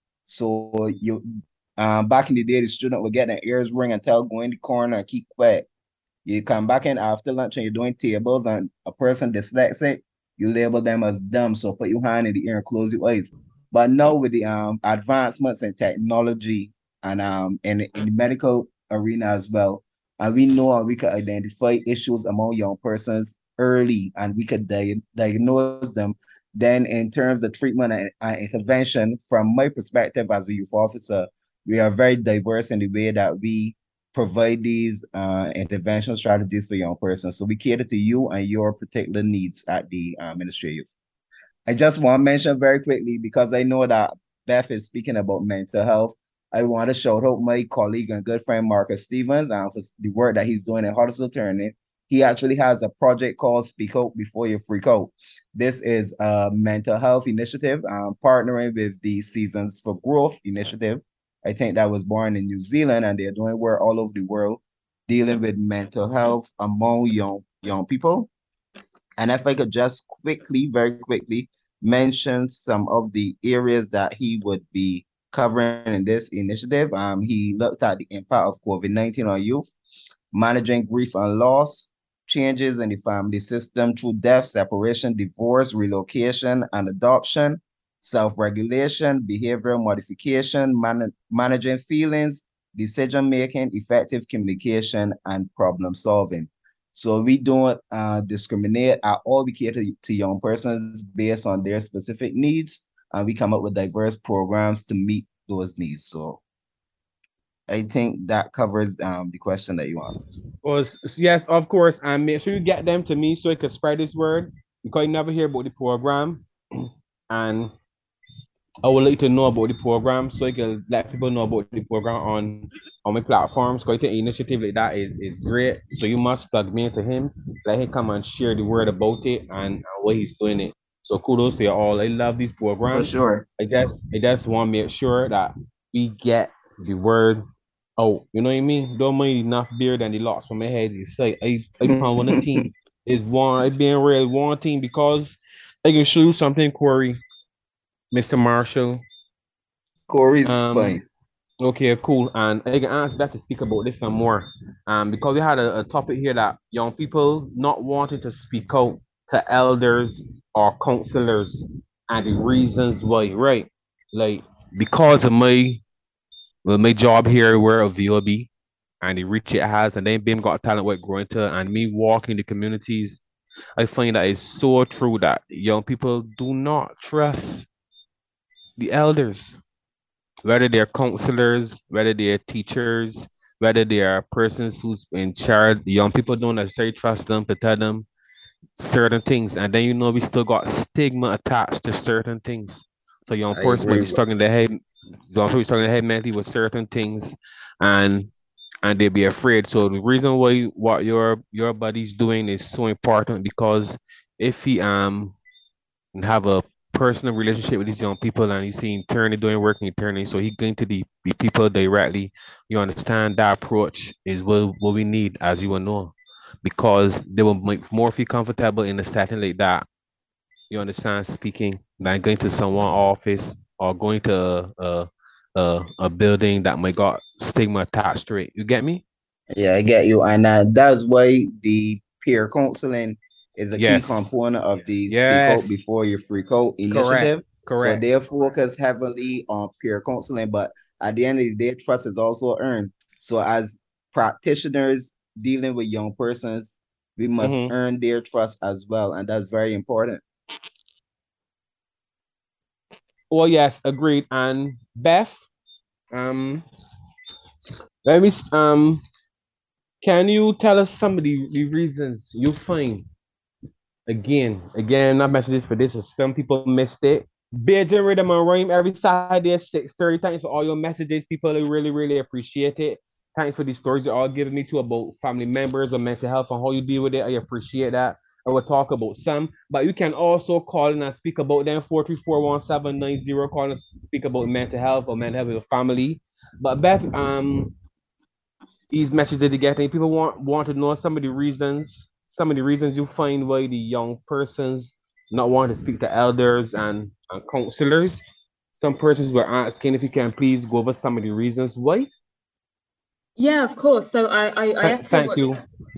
So you um, back in the day, the student would get their ears ring and tell go in the corner and keep quiet. You come back in after lunch and you're doing tables and a person dyslexic, you label them as dumb. So put your hand in the ear and close your eyes. But now with the um advancements in technology and um in, in the medical arena as well, and we know and we can identify issues among young persons early and we could di diagnose them. Then in terms of treatment and, and intervention, from my perspective as a youth officer, we are very diverse in the way that we provide these uh, intervention strategies for young persons. So we cater to you and your particular needs at the uh, Ministry of Youth. I just want to mention very quickly, because I know that Beth is speaking about mental health. I want to shout out my colleague and good friend, Marcus Stevens, uh, for the work that he's doing in Huddersfield Turning. He actually has a project called Speak Out Before You Freak Out. This is a mental health initiative, um, partnering with the Seasons for Growth initiative. I think that was born in New Zealand, and they're doing work all over the world dealing with mental health among young young people. And if I could just quickly, very quickly, mention some of the areas that he would be covering in this initiative. Um, he looked at the impact of COVID nineteen on youth, managing grief and loss, changes in the family system through death, separation, divorce, relocation, and adoption, self-regulation, behavioral modification, man managing feelings, decision-making, effective communication, and problem-solving. So we don't uh, discriminate at all. We cater to young persons based on their specific needs, and we come up with diverse programs to meet those needs. So I think that covers um the question that you asked. Well, yes, of course, and make sure you get them to me so I can spread this word because you never hear about the program, and I would like to know about the program so I can let people know about the program on on my platforms. Because I think initiative like that is, is great. So you must plug me into him, let him come and share the word about it and, and what he's doing it. So kudos to you all. I love these For programs. sure. I just I just want to make sure that we get the word out. You know what I mean? Don't mind enough beer than the lots from my head. It's like I I found one a team. It's one I being real one team because I can show you something, Corey, Mister Marshall. Corey's Um, fine. okay, cool. And I can ask Beth to speak about this some more. Um, because we had a, a topic here that young people not wanting to speak out to elders or counselors and the reasons why, right? Like because of my well, my job here, we're a V O B and the reach it has, and then B I M Got Talent what growing to, and me walking the communities, I find that it's so true that young people do not trust the elders, whether they're counselors, whether they're teachers, whether they are persons who's in charge. Young people don't necessarily trust them to tell them certain things, and then you know we still got stigma attached to certain things. So young I person might agree be with stuck in their head, young people stuck in their head mentally with certain things, and and they be afraid. So the reason why what your your body's doing is so important because if he um have a personal relationship with these young people and you see internally doing work internally, so he going to the, the people directly, you understand that approach is what, what we need, as you will know, because they will make more feel comfortable in a setting like that, you understand, speaking than going to someone office or going to a, a, a, a building that might got stigma attached to it. You get me? Yeah, I get you. And uh, that's why the peer counseling is a key Yes. component of the Speak Out Yes. Before You Freak Out Correct. initiative. So Correct. they focus heavily on peer counseling, but at the end of the day, trust is also earned. So as practitioners dealing with young persons, we must Mhm. earn their trust as well. And that's very important. Well, yes, agreed. And Beth, um, let me s- um, can you tell us some of the, the reasons you find again, again, not messages for this, as some people missed it. Beijing Rhythm and Rhyme every Saturday at six thirty. Thanks for all your messages, people. I really, really appreciate it. Thanks for the stories you're all giving me too about family members or mental health and how you deal with it. I appreciate that. I will talk about some, but you can also call in and speak about them. four three four, one seven nine zero. Call and speak about mental health or mental health with your family. But Beth, um, these messages that you get, and people want want to know some of the reasons, some of the reasons you find why the young persons not wanting to speak to elders and, and counselors. Some persons were asking if you can please go over some of the reasons why. Yeah, of course. So I, I, I Th- echo Thank what's you.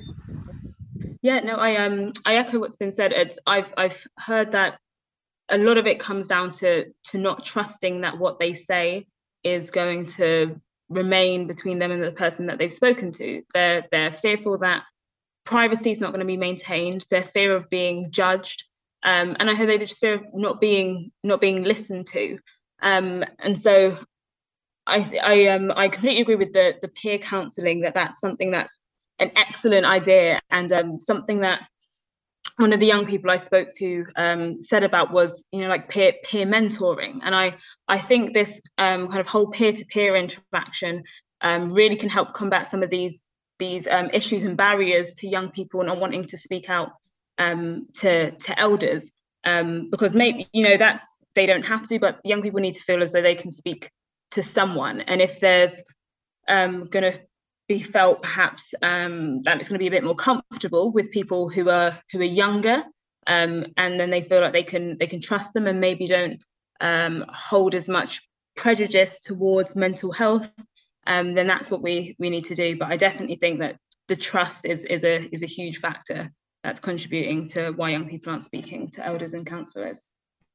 yeah, no, I um I echo what's been said. It's I've I've heard that a lot of it comes down to to not trusting that what they say is going to remain between them and the person that they've spoken to. They're they're fearful that privacy is not going to be maintained. Their fear of being judged, um, and I heard they just fear of not being not being listened to. Um, and so I I um I completely agree with the the peer counselling, that that's something that's an excellent idea, and um, something that one of the young people I spoke to um, said about was, you know, like peer peer mentoring. And I I think this um, kind of whole peer-to-peer interaction um, really can help combat some of these these um, issues and barriers to young people not wanting to speak out um, to to elders, um, because maybe, you know, that's, they don't have to, but young people need to feel as though they can speak to someone. And if there's um, going to be felt perhaps um, that it's going to be a bit more comfortable with people who are who are younger, um, and then they feel like they can they can trust them and maybe don't um, hold as much prejudice towards mental health, um, then that's what we we need to do. But I definitely think that the trust is is a is a huge factor that's contributing to why young people aren't speaking to elders and counsellors.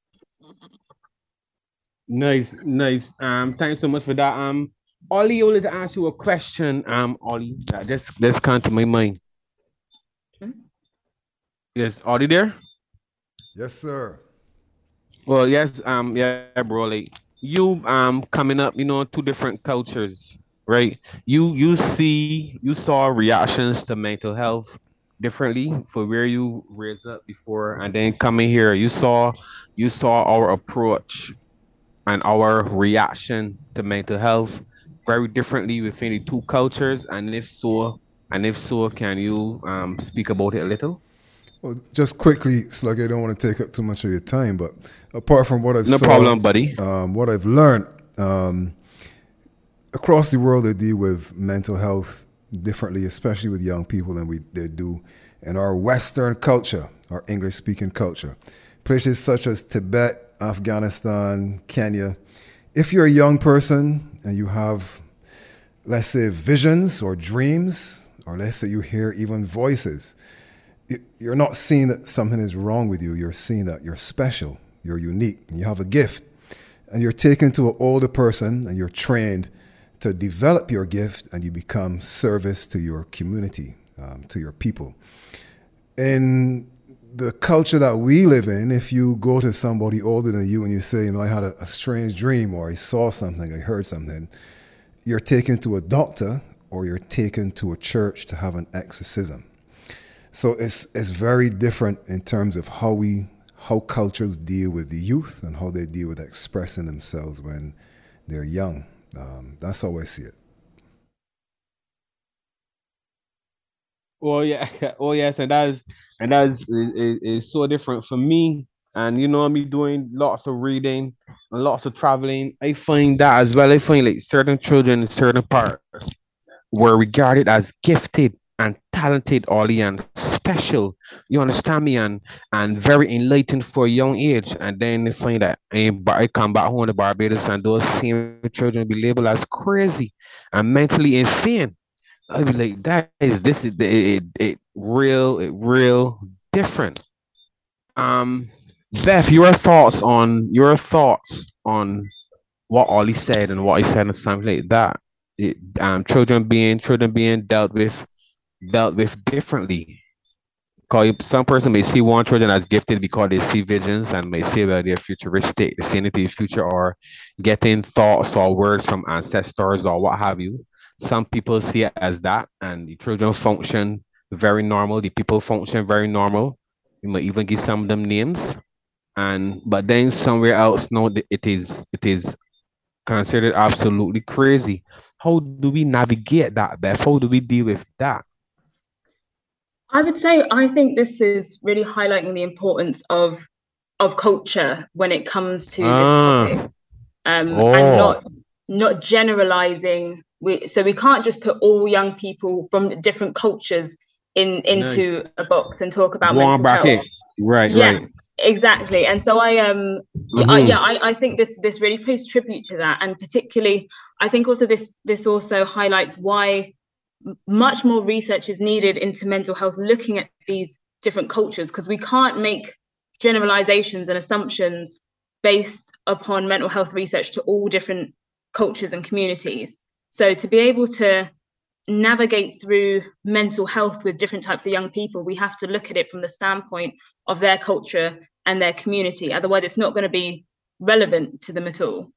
Nice, nice. Um, thanks so much for that. Um, Ollie, I wanted to ask you a question. Um, Ollie, that just just come to my mind. Hmm? Yes, Ollie there? Yes, sir. Well, yes. Um, yeah, bro. Like you, um, coming up, you know, two different cultures. right? You you see you saw reactions to mental health differently for where you raised up before, and then coming here, you saw you saw our approach and our reaction to mental health very differently within the two cultures. And if so, and if so, can you um speak about it a little? Well, just quickly, Sluggy, I don't want to take up too much of your time, but apart from what I've No saw, problem, buddy. um, what I've learned, um, across the world, they deal with mental health differently, especially with young people, than we they do in our Western culture, our English-speaking culture. Places such as Tibet, Afghanistan, Kenya. If you're a young person and you have, let's say, visions or dreams, or let's say you hear even voices, you're not seeing that something is wrong with you. You're seeing that you're special, you're unique, and you have a gift. And you're taken to an older person and you're trained to develop your gift, and you become service to your community, um, to your people. In the culture that we live in, if you go to somebody older than you and you say, you know, I had a, a strange dream, or I saw something, I heard something, you're taken to a doctor or you're taken to a church to have an exorcism. So it's it's very different in terms of how we how cultures deal with the youth and how they deal with expressing themselves when they're young. Um, that's how I see it. Oh yeah, oh yes, and that is and that is, is is so different for me. And you know, me doing lots of reading and lots of traveling. I find that as well. I find like certain children in certain parts were regarded as gifted and talented, Ollie, and special. You understand me? And and very enlightened for a young age. And then they find that eh, but I come back home to Barbados, and those same children be labeled as crazy and mentally insane. I'd be like, that is this is it, it, it real it real different. Um, Beth, your thoughts on your thoughts on what Ollie said and what I said and something like that. It, um, children being children being dealt with dealt with differently. Because some person may see one children as gifted because they see visions and may say that they're futuristic, they see into the future, or getting thoughts or words from ancestors or what have you. Some people see it as that, and the children function very normal. The people function very normal. You might even give some of them names, and but then somewhere else, no, it is it is considered absolutely crazy. How do we navigate that, Beth? How do we deal with that? I would say I think this is really highlighting the importance of of culture when it comes to this Ah, topic, um, and oh, not not generalizing. We so we can't just put all young people from different cultures in into nice. a box and talk about One mental bracket. health. Right, Yeah, right. exactly. And so I um yeah, I, Mm-hmm. yeah I, I think this this really pays tribute to that, and particularly I think also this this also highlights why much more research is needed into mental health, looking at these different cultures, because we can't make generalizations and assumptions based upon mental health research to all different cultures and communities. So to be able to navigate through mental health with different types of young people, we have to look at it from the standpoint of their culture and their community. Otherwise, it's not going to be relevant to them at all.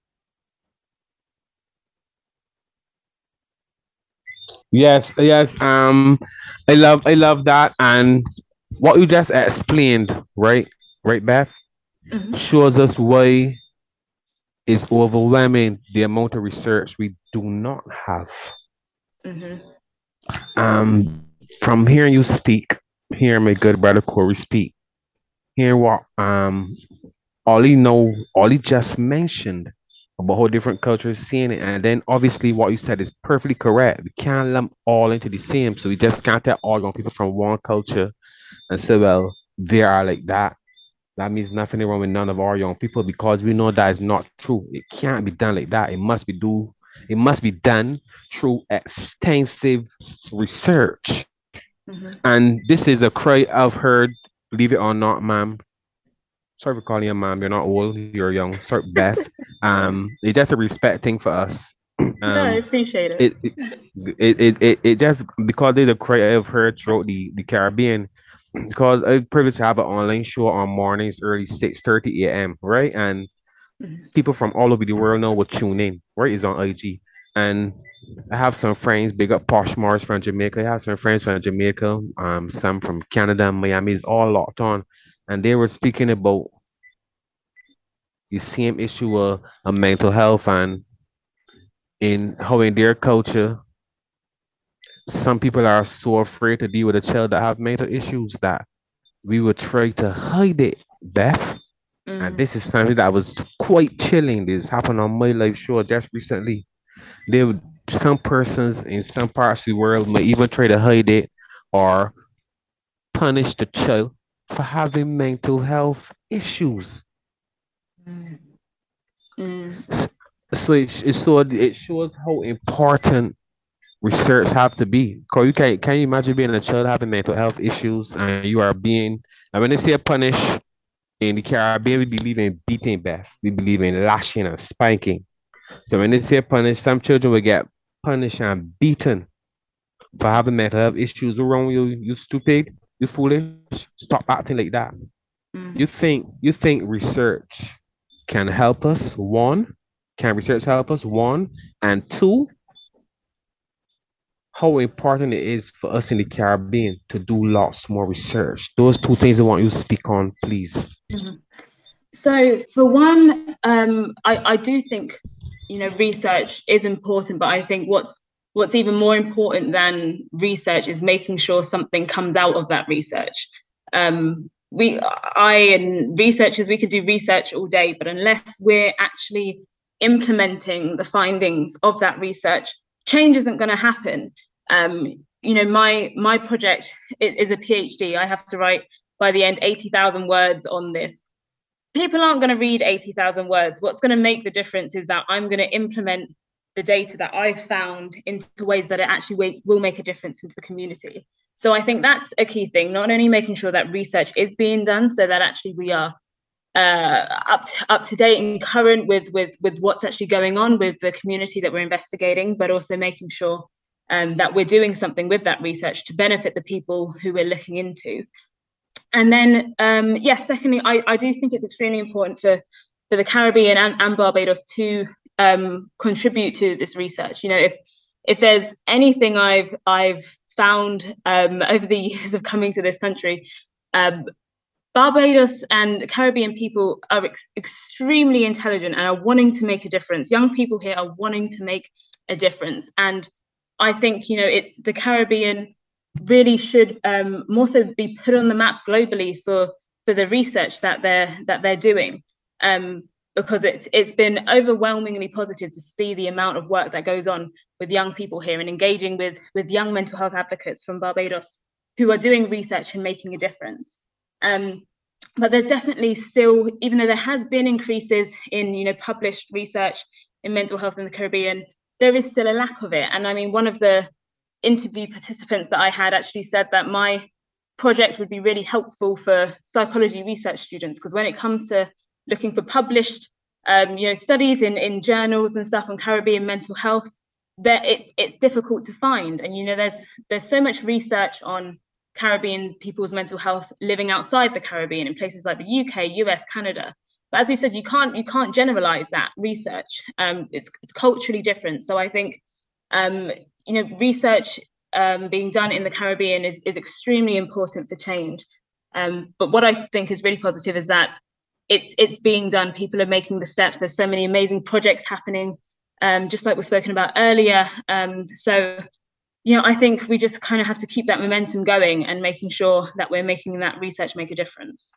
Yes, yes. Um, I love, I love that, and what you just explained, right, right, Beth, Mhm. shows us why it's overwhelming the amount of research we do not have. Mhm. Um, from hearing you speak, hearing my good brother Corey speak, hearing what um Ollie know, Ollie just mentioned about how different cultures seeing it, and then obviously what you said is perfectly correct. We can't lump all into the same, so we just can't tell all young people from one culture and say, well, they are like that. That means nothing wrong with none of our young people, because we know that is not true. It can't be done like that. It must be do. It must be done through extensive research, Mhm. and this is a cry I've heard. Believe it or not, ma'am. Sorry for calling you ma'am. You're not old. You're young. Sorry, Beth. Um, it's just a respect thing for us. No, I Um, appreciate it. it it it it, it, it just because there's a cry I've heard throughout the, the Caribbean, because I previously have an online show on mornings early six thirty a m, right? And Mhm. people from all over the world now will tune in, right? It's on I G. And I have some friends, big up Posh Morris from Jamaica. I have some friends from Jamaica, um, some from Canada and Miami, is all locked on. And they were speaking about the same issue of, of mental health and in how in their culture, some people are so afraid to deal with a child that have mental issues that we would try to hide it, Beth. And Mm. this is something that was quite chilling. This happened on my live show just recently. They would, some persons in some parts of the world may even try to hide it or punish the child for having mental health issues. Mm. Mm. S- So it, sh- it so it shows how important research have to be. Cause you can can you imagine being a child having mental health issues and you are being, and when they say punish in the Caribbean, we believe in beating, Beth. We believe in lashing and spanking. So when they say punish, some children will get punished and beaten for having mental health issues. What's wrong with you? You stupid, you foolish. Stop acting like that. You Mm. think you think research can help us? One, can research help us? One, and two, how important it is for us in the Caribbean to do lots more research. Those two things I want you to speak on, please. Mhm. So for one, um, I, I do think, you know, research is important, but I think what's what's even more important than research is making sure something comes out of that research. Um, we, I and researchers, we could do research all day, but unless we're actually implementing the findings of that research, change isn't going to happen. Um, you know, my my project is a PhD. I have to write by the end eighty thousand words on this. People aren't going to read eighty thousand words. What's going to make the difference is that I'm going to implement the data that I've found into ways that it actually will make a difference into the community. So I think that's a key thing, not only making sure that research is being done so that actually we are uh, up to, up to date and current with, with, with what's actually going on with the community that we're investigating, but also making sure um, that we're doing something with that research to benefit the people who we're looking into. And then, um, yes, yeah, secondly, I, I do think it's extremely important for, for the Caribbean and, and Barbados to um, contribute to this research. You know, if if there's anything I've I've found um, over the years of coming to this country, um, Barbados and Caribbean people are ex- extremely intelligent and are wanting to make a difference. Young people here are wanting to make a difference. And I think, you know, it's the Caribbean really should um, more so be put on the map globally for for the research that they're that they're doing, um, because it's it's been overwhelmingly positive to see the amount of work that goes on with young people here and engaging with with young mental health advocates from Barbados who are doing research and making a difference. Um, but there's definitely still, even though there has been increases in you know published research in mental health in the Caribbean, there is still a lack of it. And I mean, one of the interview participants that I had actually said that my project would be really helpful for psychology research students, because when it comes to looking for published um, you know, studies in, in journals and stuff on Caribbean mental health, that it's it's difficult to find. And you know, there's there's so much research on Caribbean people's mental health living outside the Caribbean in places like the U K, U S, Canada. But as we've said, you can't you can't generalize that research. Um, it's it's culturally different. So I think um, you know, research um, being done in the Caribbean is, is extremely important for change. Um, but what I think is really positive is that it's it's being done. People are making the steps. There's so many amazing projects happening, um, just like we've spoken about earlier. Um, so, you know, I think we just kind of have to keep that momentum going and making sure that we're making that research make a difference.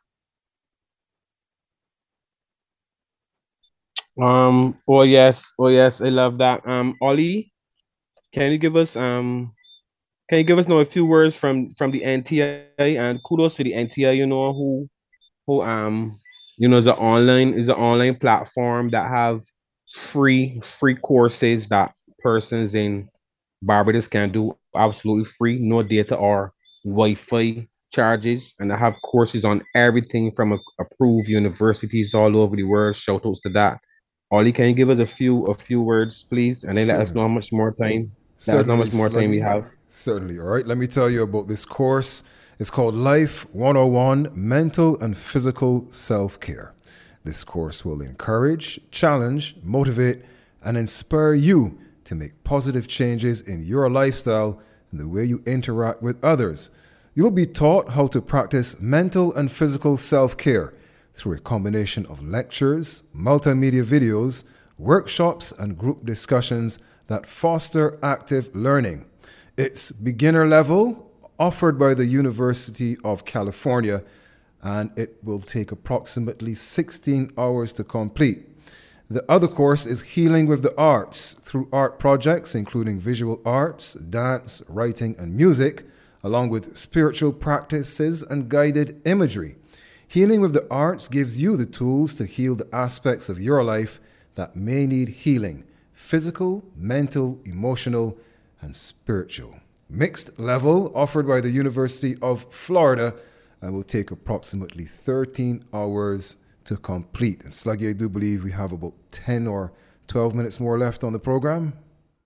Um. Oh yes. Oh yes. I love that. Um. Ollie, can you give us um can you give us know a few words from from the N T I, and kudos to the N T I, you know, who who um you know is an online is an online platform that have free free courses that persons in Barbados can do absolutely free, no data or Wi-Fi charges, and I have courses on everything from a, approved universities all over the world. Shout outs to that. Ollie, can you give us a few a few words, please, and then let us know how Certainly. much more time let us know how Certainly, much more time we Sluggy. have. Certainly. All right. Let me tell you about this course. It's called Life one oh one Mental and Physical Self Care. This course will encourage, challenge, motivate, and inspire you to make positive changes in your lifestyle and the way you interact with others. You'll be taught how to practice mental and physical self-care through a combination of lectures, multimedia videos, workshops, and group discussions that foster active learning. It's beginner level, offered by the University of California, and it will take approximately sixteen hours to complete. The other course is Healing with the Arts through art projects, including visual arts, dance, writing, and music, along with spiritual practices and guided imagery. Healing with the Arts gives you the tools to heal the aspects of your life that may need healing: physical, mental, emotional, and spiritual. Mixed level, offered by the University of Florida, and will take approximately thirteen hours to complete. And Sluggy, I do believe we have about ten or twelve minutes more left on the program.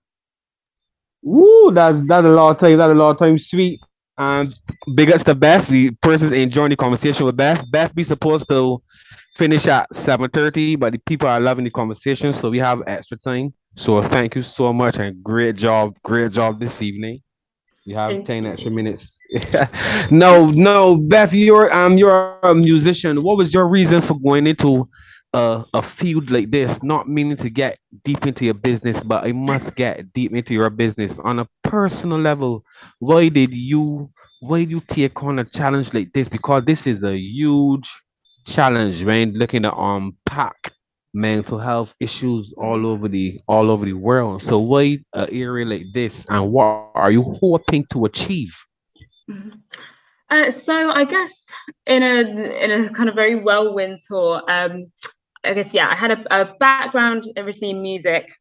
Ooh, that's that's a lot of time. That's a lot of time, sweet. And big ups to Beth. The person's enjoying the conversation with Beth. Beth be supposed to finish at seven thirty, but the people are loving the conversation, so we have extra time. So thank you so much and great job, great job this evening. You have thank ten you. Extra minutes. no, no, Beth, you're um you're a musician. What was your reason for going into uh, a field like this? Not meaning to get deep into your business, but I must get deep into your business on a personal level. Why did you why did you take on a challenge like this? Because this is a huge challenge, right? Looking to unpack mental health issues all over the all over the world. So why an area like this, and what are you hoping to achieve? Uh, so I guess in a in a kind of very whirlwind tour, um, I guess yeah, I had a, a background originally in music,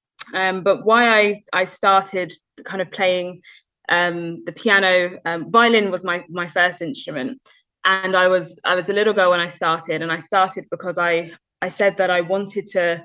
um, but why I I started kind of playing um, the piano, um, violin was my my first instrument, and I was I was a little girl when I started, and I started because I. I said that I wanted to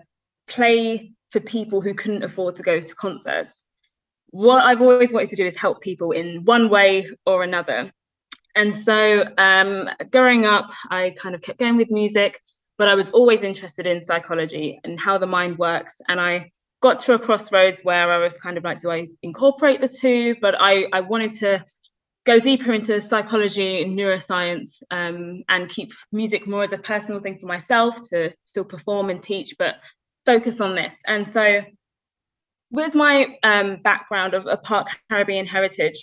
play for people who couldn't afford to go to concerts. What I've always wanted to do is help people in one way or another. And so um, growing up, I kind of kept going with music, but I was always interested in psychology and how the mind works. And I got to a crossroads where I was kind of like, do I incorporate the two? But I, I wanted to go deeper into psychology and neuroscience, um, and keep music more as a personal thing for myself to still perform and teach, but focus on this. And so with my um, background of a part Caribbean heritage,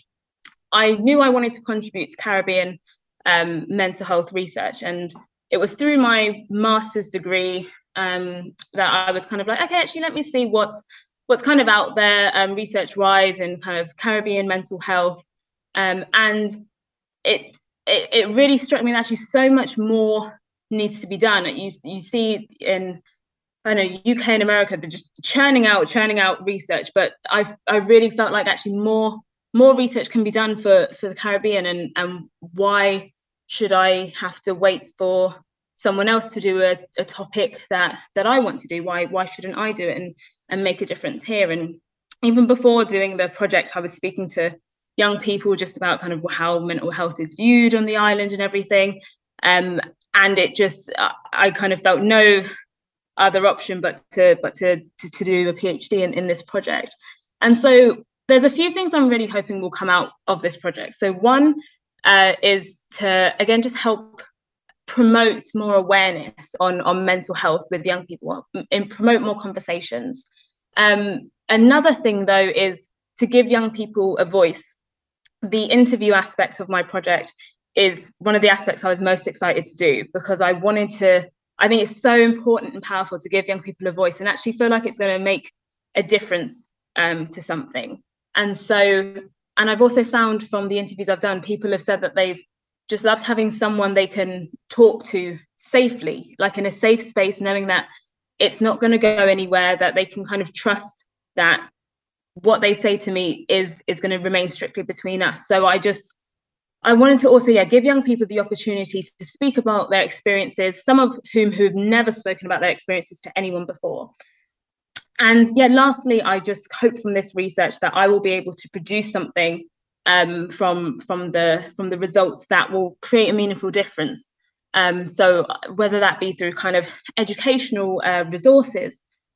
I knew I wanted to contribute to Caribbean um, mental health research. And it was through my master's degree um, that I was kind of like, okay, actually, let me see what's, what's kind of out there um, research-wise in kind of Caribbean mental health. Um, and it's it, it really struck me that actually so much more needs to be done. You you see in I know U K and America, they're just churning out churning out research, but I've I really felt like actually more more research can be done for for the Caribbean, and and why should I have to wait for someone else to do a, a topic that that I want to do? Why why shouldn't I do it and and make a difference here? And even before doing the project, I was speaking to young people just about kind of how mental health is viewed on the island and everything. Um, and it just, I kind of felt no other option but to but to to, to do a PhD in, in this project. And so there's a few things I'm really hoping will come out of this project. So one uh, is to, again, just help promote more awareness on, on mental health with young people and promote more conversations. Um, another thing, though, is to give young people a voice. The interview aspect of my project is one of the aspects I was most excited to do, because I wanted to, I think it's so important and powerful to give young people a voice and actually feel like it's going to make a difference um, to something. And so, and I've also found from the interviews I've done, people have said that they've just loved having someone they can talk to safely, like in a safe space, knowing that it's not going to go anywhere, that they can kind of trust that what they say to me is is going to remain strictly between us. So I just, I wanted to also, yeah, give young people the opportunity to speak about their experiences, some of whom who've never spoken about their experiences to anyone before. And yeah, lastly, I just hope from this research that I will be able to produce something um, from, from, the, from the results that will create a meaningful difference. Um, so whether that be through kind of educational uh, resources,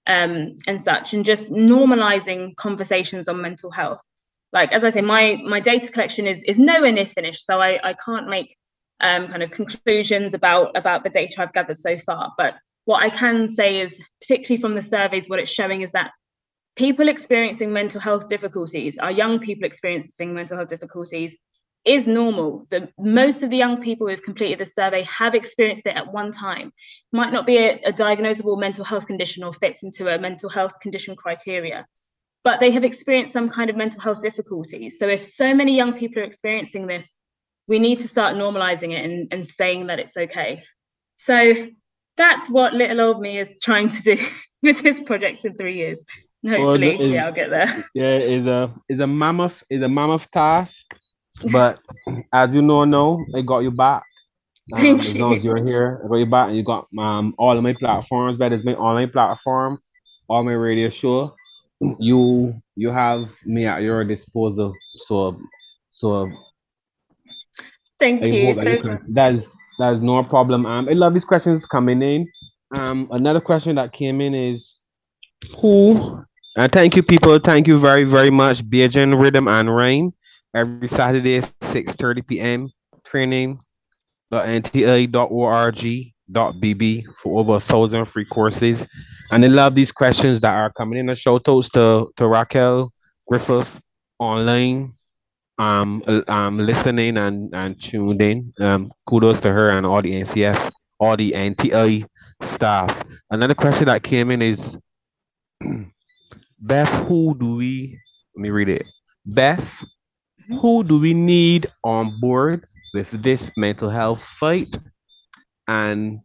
um, and such, and just normalizing conversations on mental health. Like, as I say, my my data collection is is nowhere near finished, so I, I can't make um, kind of conclusions about, about the data I've gathered so far. But what I can say is, particularly from the surveys, what it's showing is that people experiencing mental health difficulties, our young people experiencing mental health difficulties, is normal. The most of the young people who've completed the survey have experienced it at one time. It might not be a, a diagnosable mental health condition or fits into a mental health condition criteria, but they have experienced some kind of mental health difficulties. So if so many young people are experiencing this, we need to start normalizing it and, and saying that it's okay. So that's what little old me is trying to do with this project in three years. And hopefully, well, yeah, I'll get there. Yeah, it's a it's a mammoth, it's a mammoth task. But as you know now, I got you back. Um, Thank as you. long as you're here, I got you back, and you got um all of my platforms, but it's my online platform, all my radio show. You you have me at your disposal. So so thank I you. hope that So you can, that's that's no problem. Um, I love these questions coming in. Um, another question that came in is who. And thank you, people. Thank you very very much. Bajan Rhythm and Rhyme every Saturday six thirty p.m. training dot N T I dot org dot B B for over a thousand free courses. And I love these questions that are coming in. A shout outs to, to Raquel Griffith online, um, um, listening and, and tuned in. Um, kudos to her and all the N C F, all the N T I staff. Another question that came in is, Beth, who do we, let me read it. Beth, who do we need on board with this mental health fight? And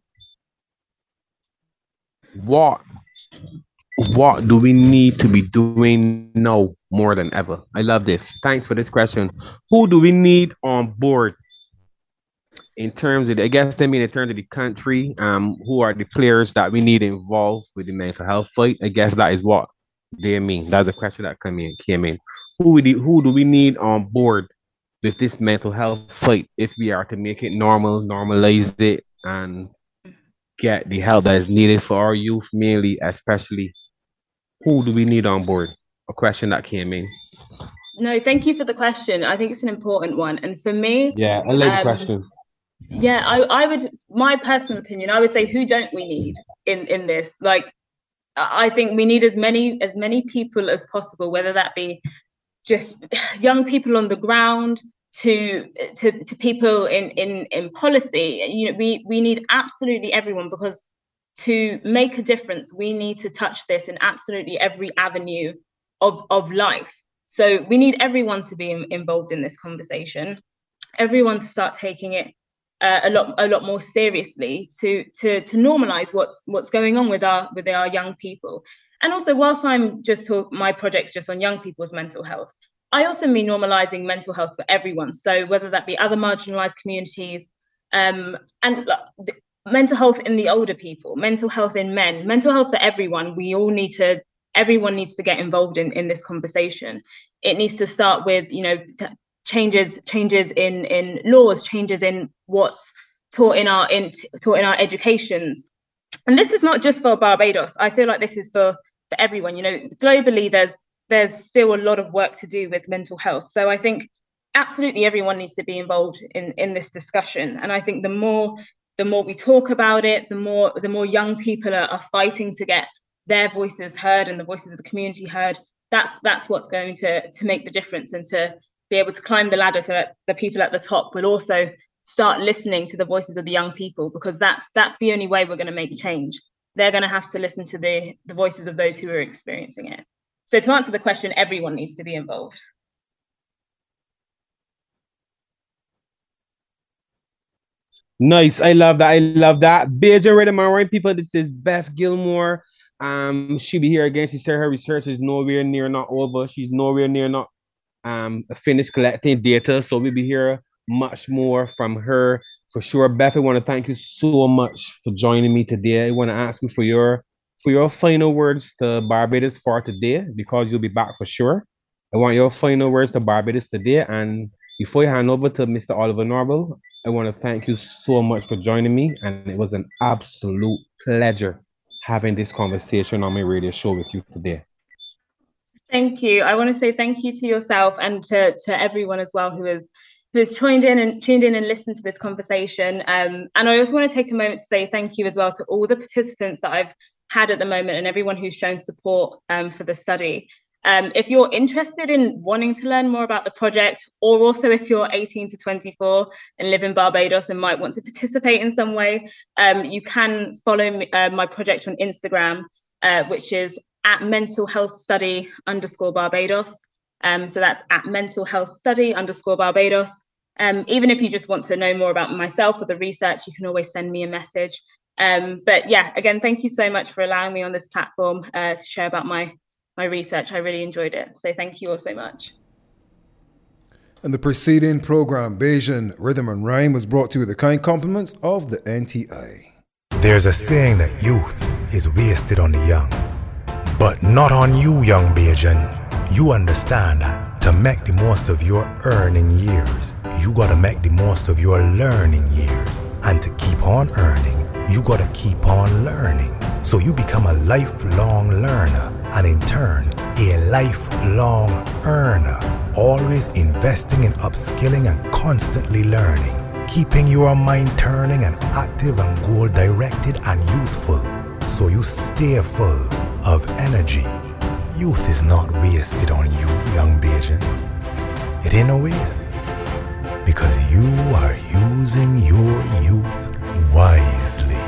what what do we need to be doing now more than ever? I love this. Thanks for this question. Who do we need on board in terms of, the, I guess they mean in terms of the country, um, who are the players that we need involved with the mental health fight? I guess that is what they mean. That's the question that came in. Came in. Who we who do we need on board with this mental health fight if we are to make it normal, normalize it, and get the help that is needed for our youth, mainly, especially? Who do we need on board? A question that came in. No, thank you for the question. I think it's an important one. And for me, yeah, I like um, the question. Yeah, I, I would, my personal opinion, I would say, who don't we need in, in this? Like, I think we need as many as many people as possible, whether that be just young people on the ground to to, to people in, in, in policy. You know, we, we need absolutely everyone, because to make a difference, we need to touch this in absolutely every avenue of, of life. So we need everyone to be in, involved in this conversation, everyone to start taking it uh, a lot a lot more seriously, to to to normalize what's what's going on with our with our young people. And also, whilst I'm just talk, my project's just on young people's mental health, I also mean normalizing mental health for everyone. So whether that be other marginalized communities, um, and uh, mental health in the older people, mental health in men, mental health for everyone. We all need to, everyone needs to get involved in, in this conversation. It needs to start with, you know, t- changes changes in, in laws, changes in what's taught in our in taught in our educations. And this is not just for Barbados. I feel like this is for, for everyone. You know, globally, there's there's still a lot of work to do with mental health. So I think absolutely everyone needs to be involved in, in this discussion. And I think the more the more we talk about it, the more the more young people are, are fighting to get their voices heard and the voices of the community heard. That's that's what's going to, to make the difference, and to be able to climb the ladder so that the people at the top will also start listening to the voices of the young people, because that's that's the only way we're going to make change. They're going to have to listen to the, the voices of those who are experiencing it. So to answer the question, everyone needs to be involved. Nice. I love that. I love that. Bajan Rhythm and Rhyme, people. This is Beth Gilmore. Um, she'll be here again. She said her research is nowhere near not over. She's nowhere near not um finished collecting data. So we'll be here much more from her for sure. Beth, I want to thank you so much for joining me today. I want to ask you for your for your final words to Barbados for today, because you'll be back for sure. I want your final words to Barbados today. And before you hand over to Mister Oliver Norval, I want to thank you so much for joining me, and it was an absolute pleasure having this conversation on my radio show with you today. Thank you. I want to say thank you to yourself and to, to everyone as well who has who has joined in and tuned in and listened to this conversation. Um, and I also want to take a moment to say thank you as well to all the participants that I've had at the moment and everyone who's shown support um, for the study. Um, if you're interested in wanting to learn more about the project, or also if you're eighteen to twenty-four and live in Barbados and might want to participate in some way, um, you can follow me, uh, my project on Instagram, uh, which is at mental health study underscore Barbados. Um, so that's at mental health study underscore Barbados. Um, even if you just want to know more about myself or the research, you can always send me a message. Um, but yeah, again, thank you so much for allowing me on this platform uh, to share about my, my research. I really enjoyed it. So thank you all so much. And the preceding program, Bayesian Rhythm and Rhyme, was brought to you with the kind compliments of the N T I. There's a saying that youth is wasted on the young. But not on you, young Bajan. You understand that to make the most of your earning years, you gotta make the most of your learning years. And to keep on earning, you gotta keep on learning. So you become a lifelong learner, and in turn, a lifelong earner. Always investing in upskilling and constantly learning. Keeping your mind turning and active and goal-directed and youthful. So you stay full of energy. Youth is not wasted on you, young Bajan. It ain't a waste, because you are using your youth wisely.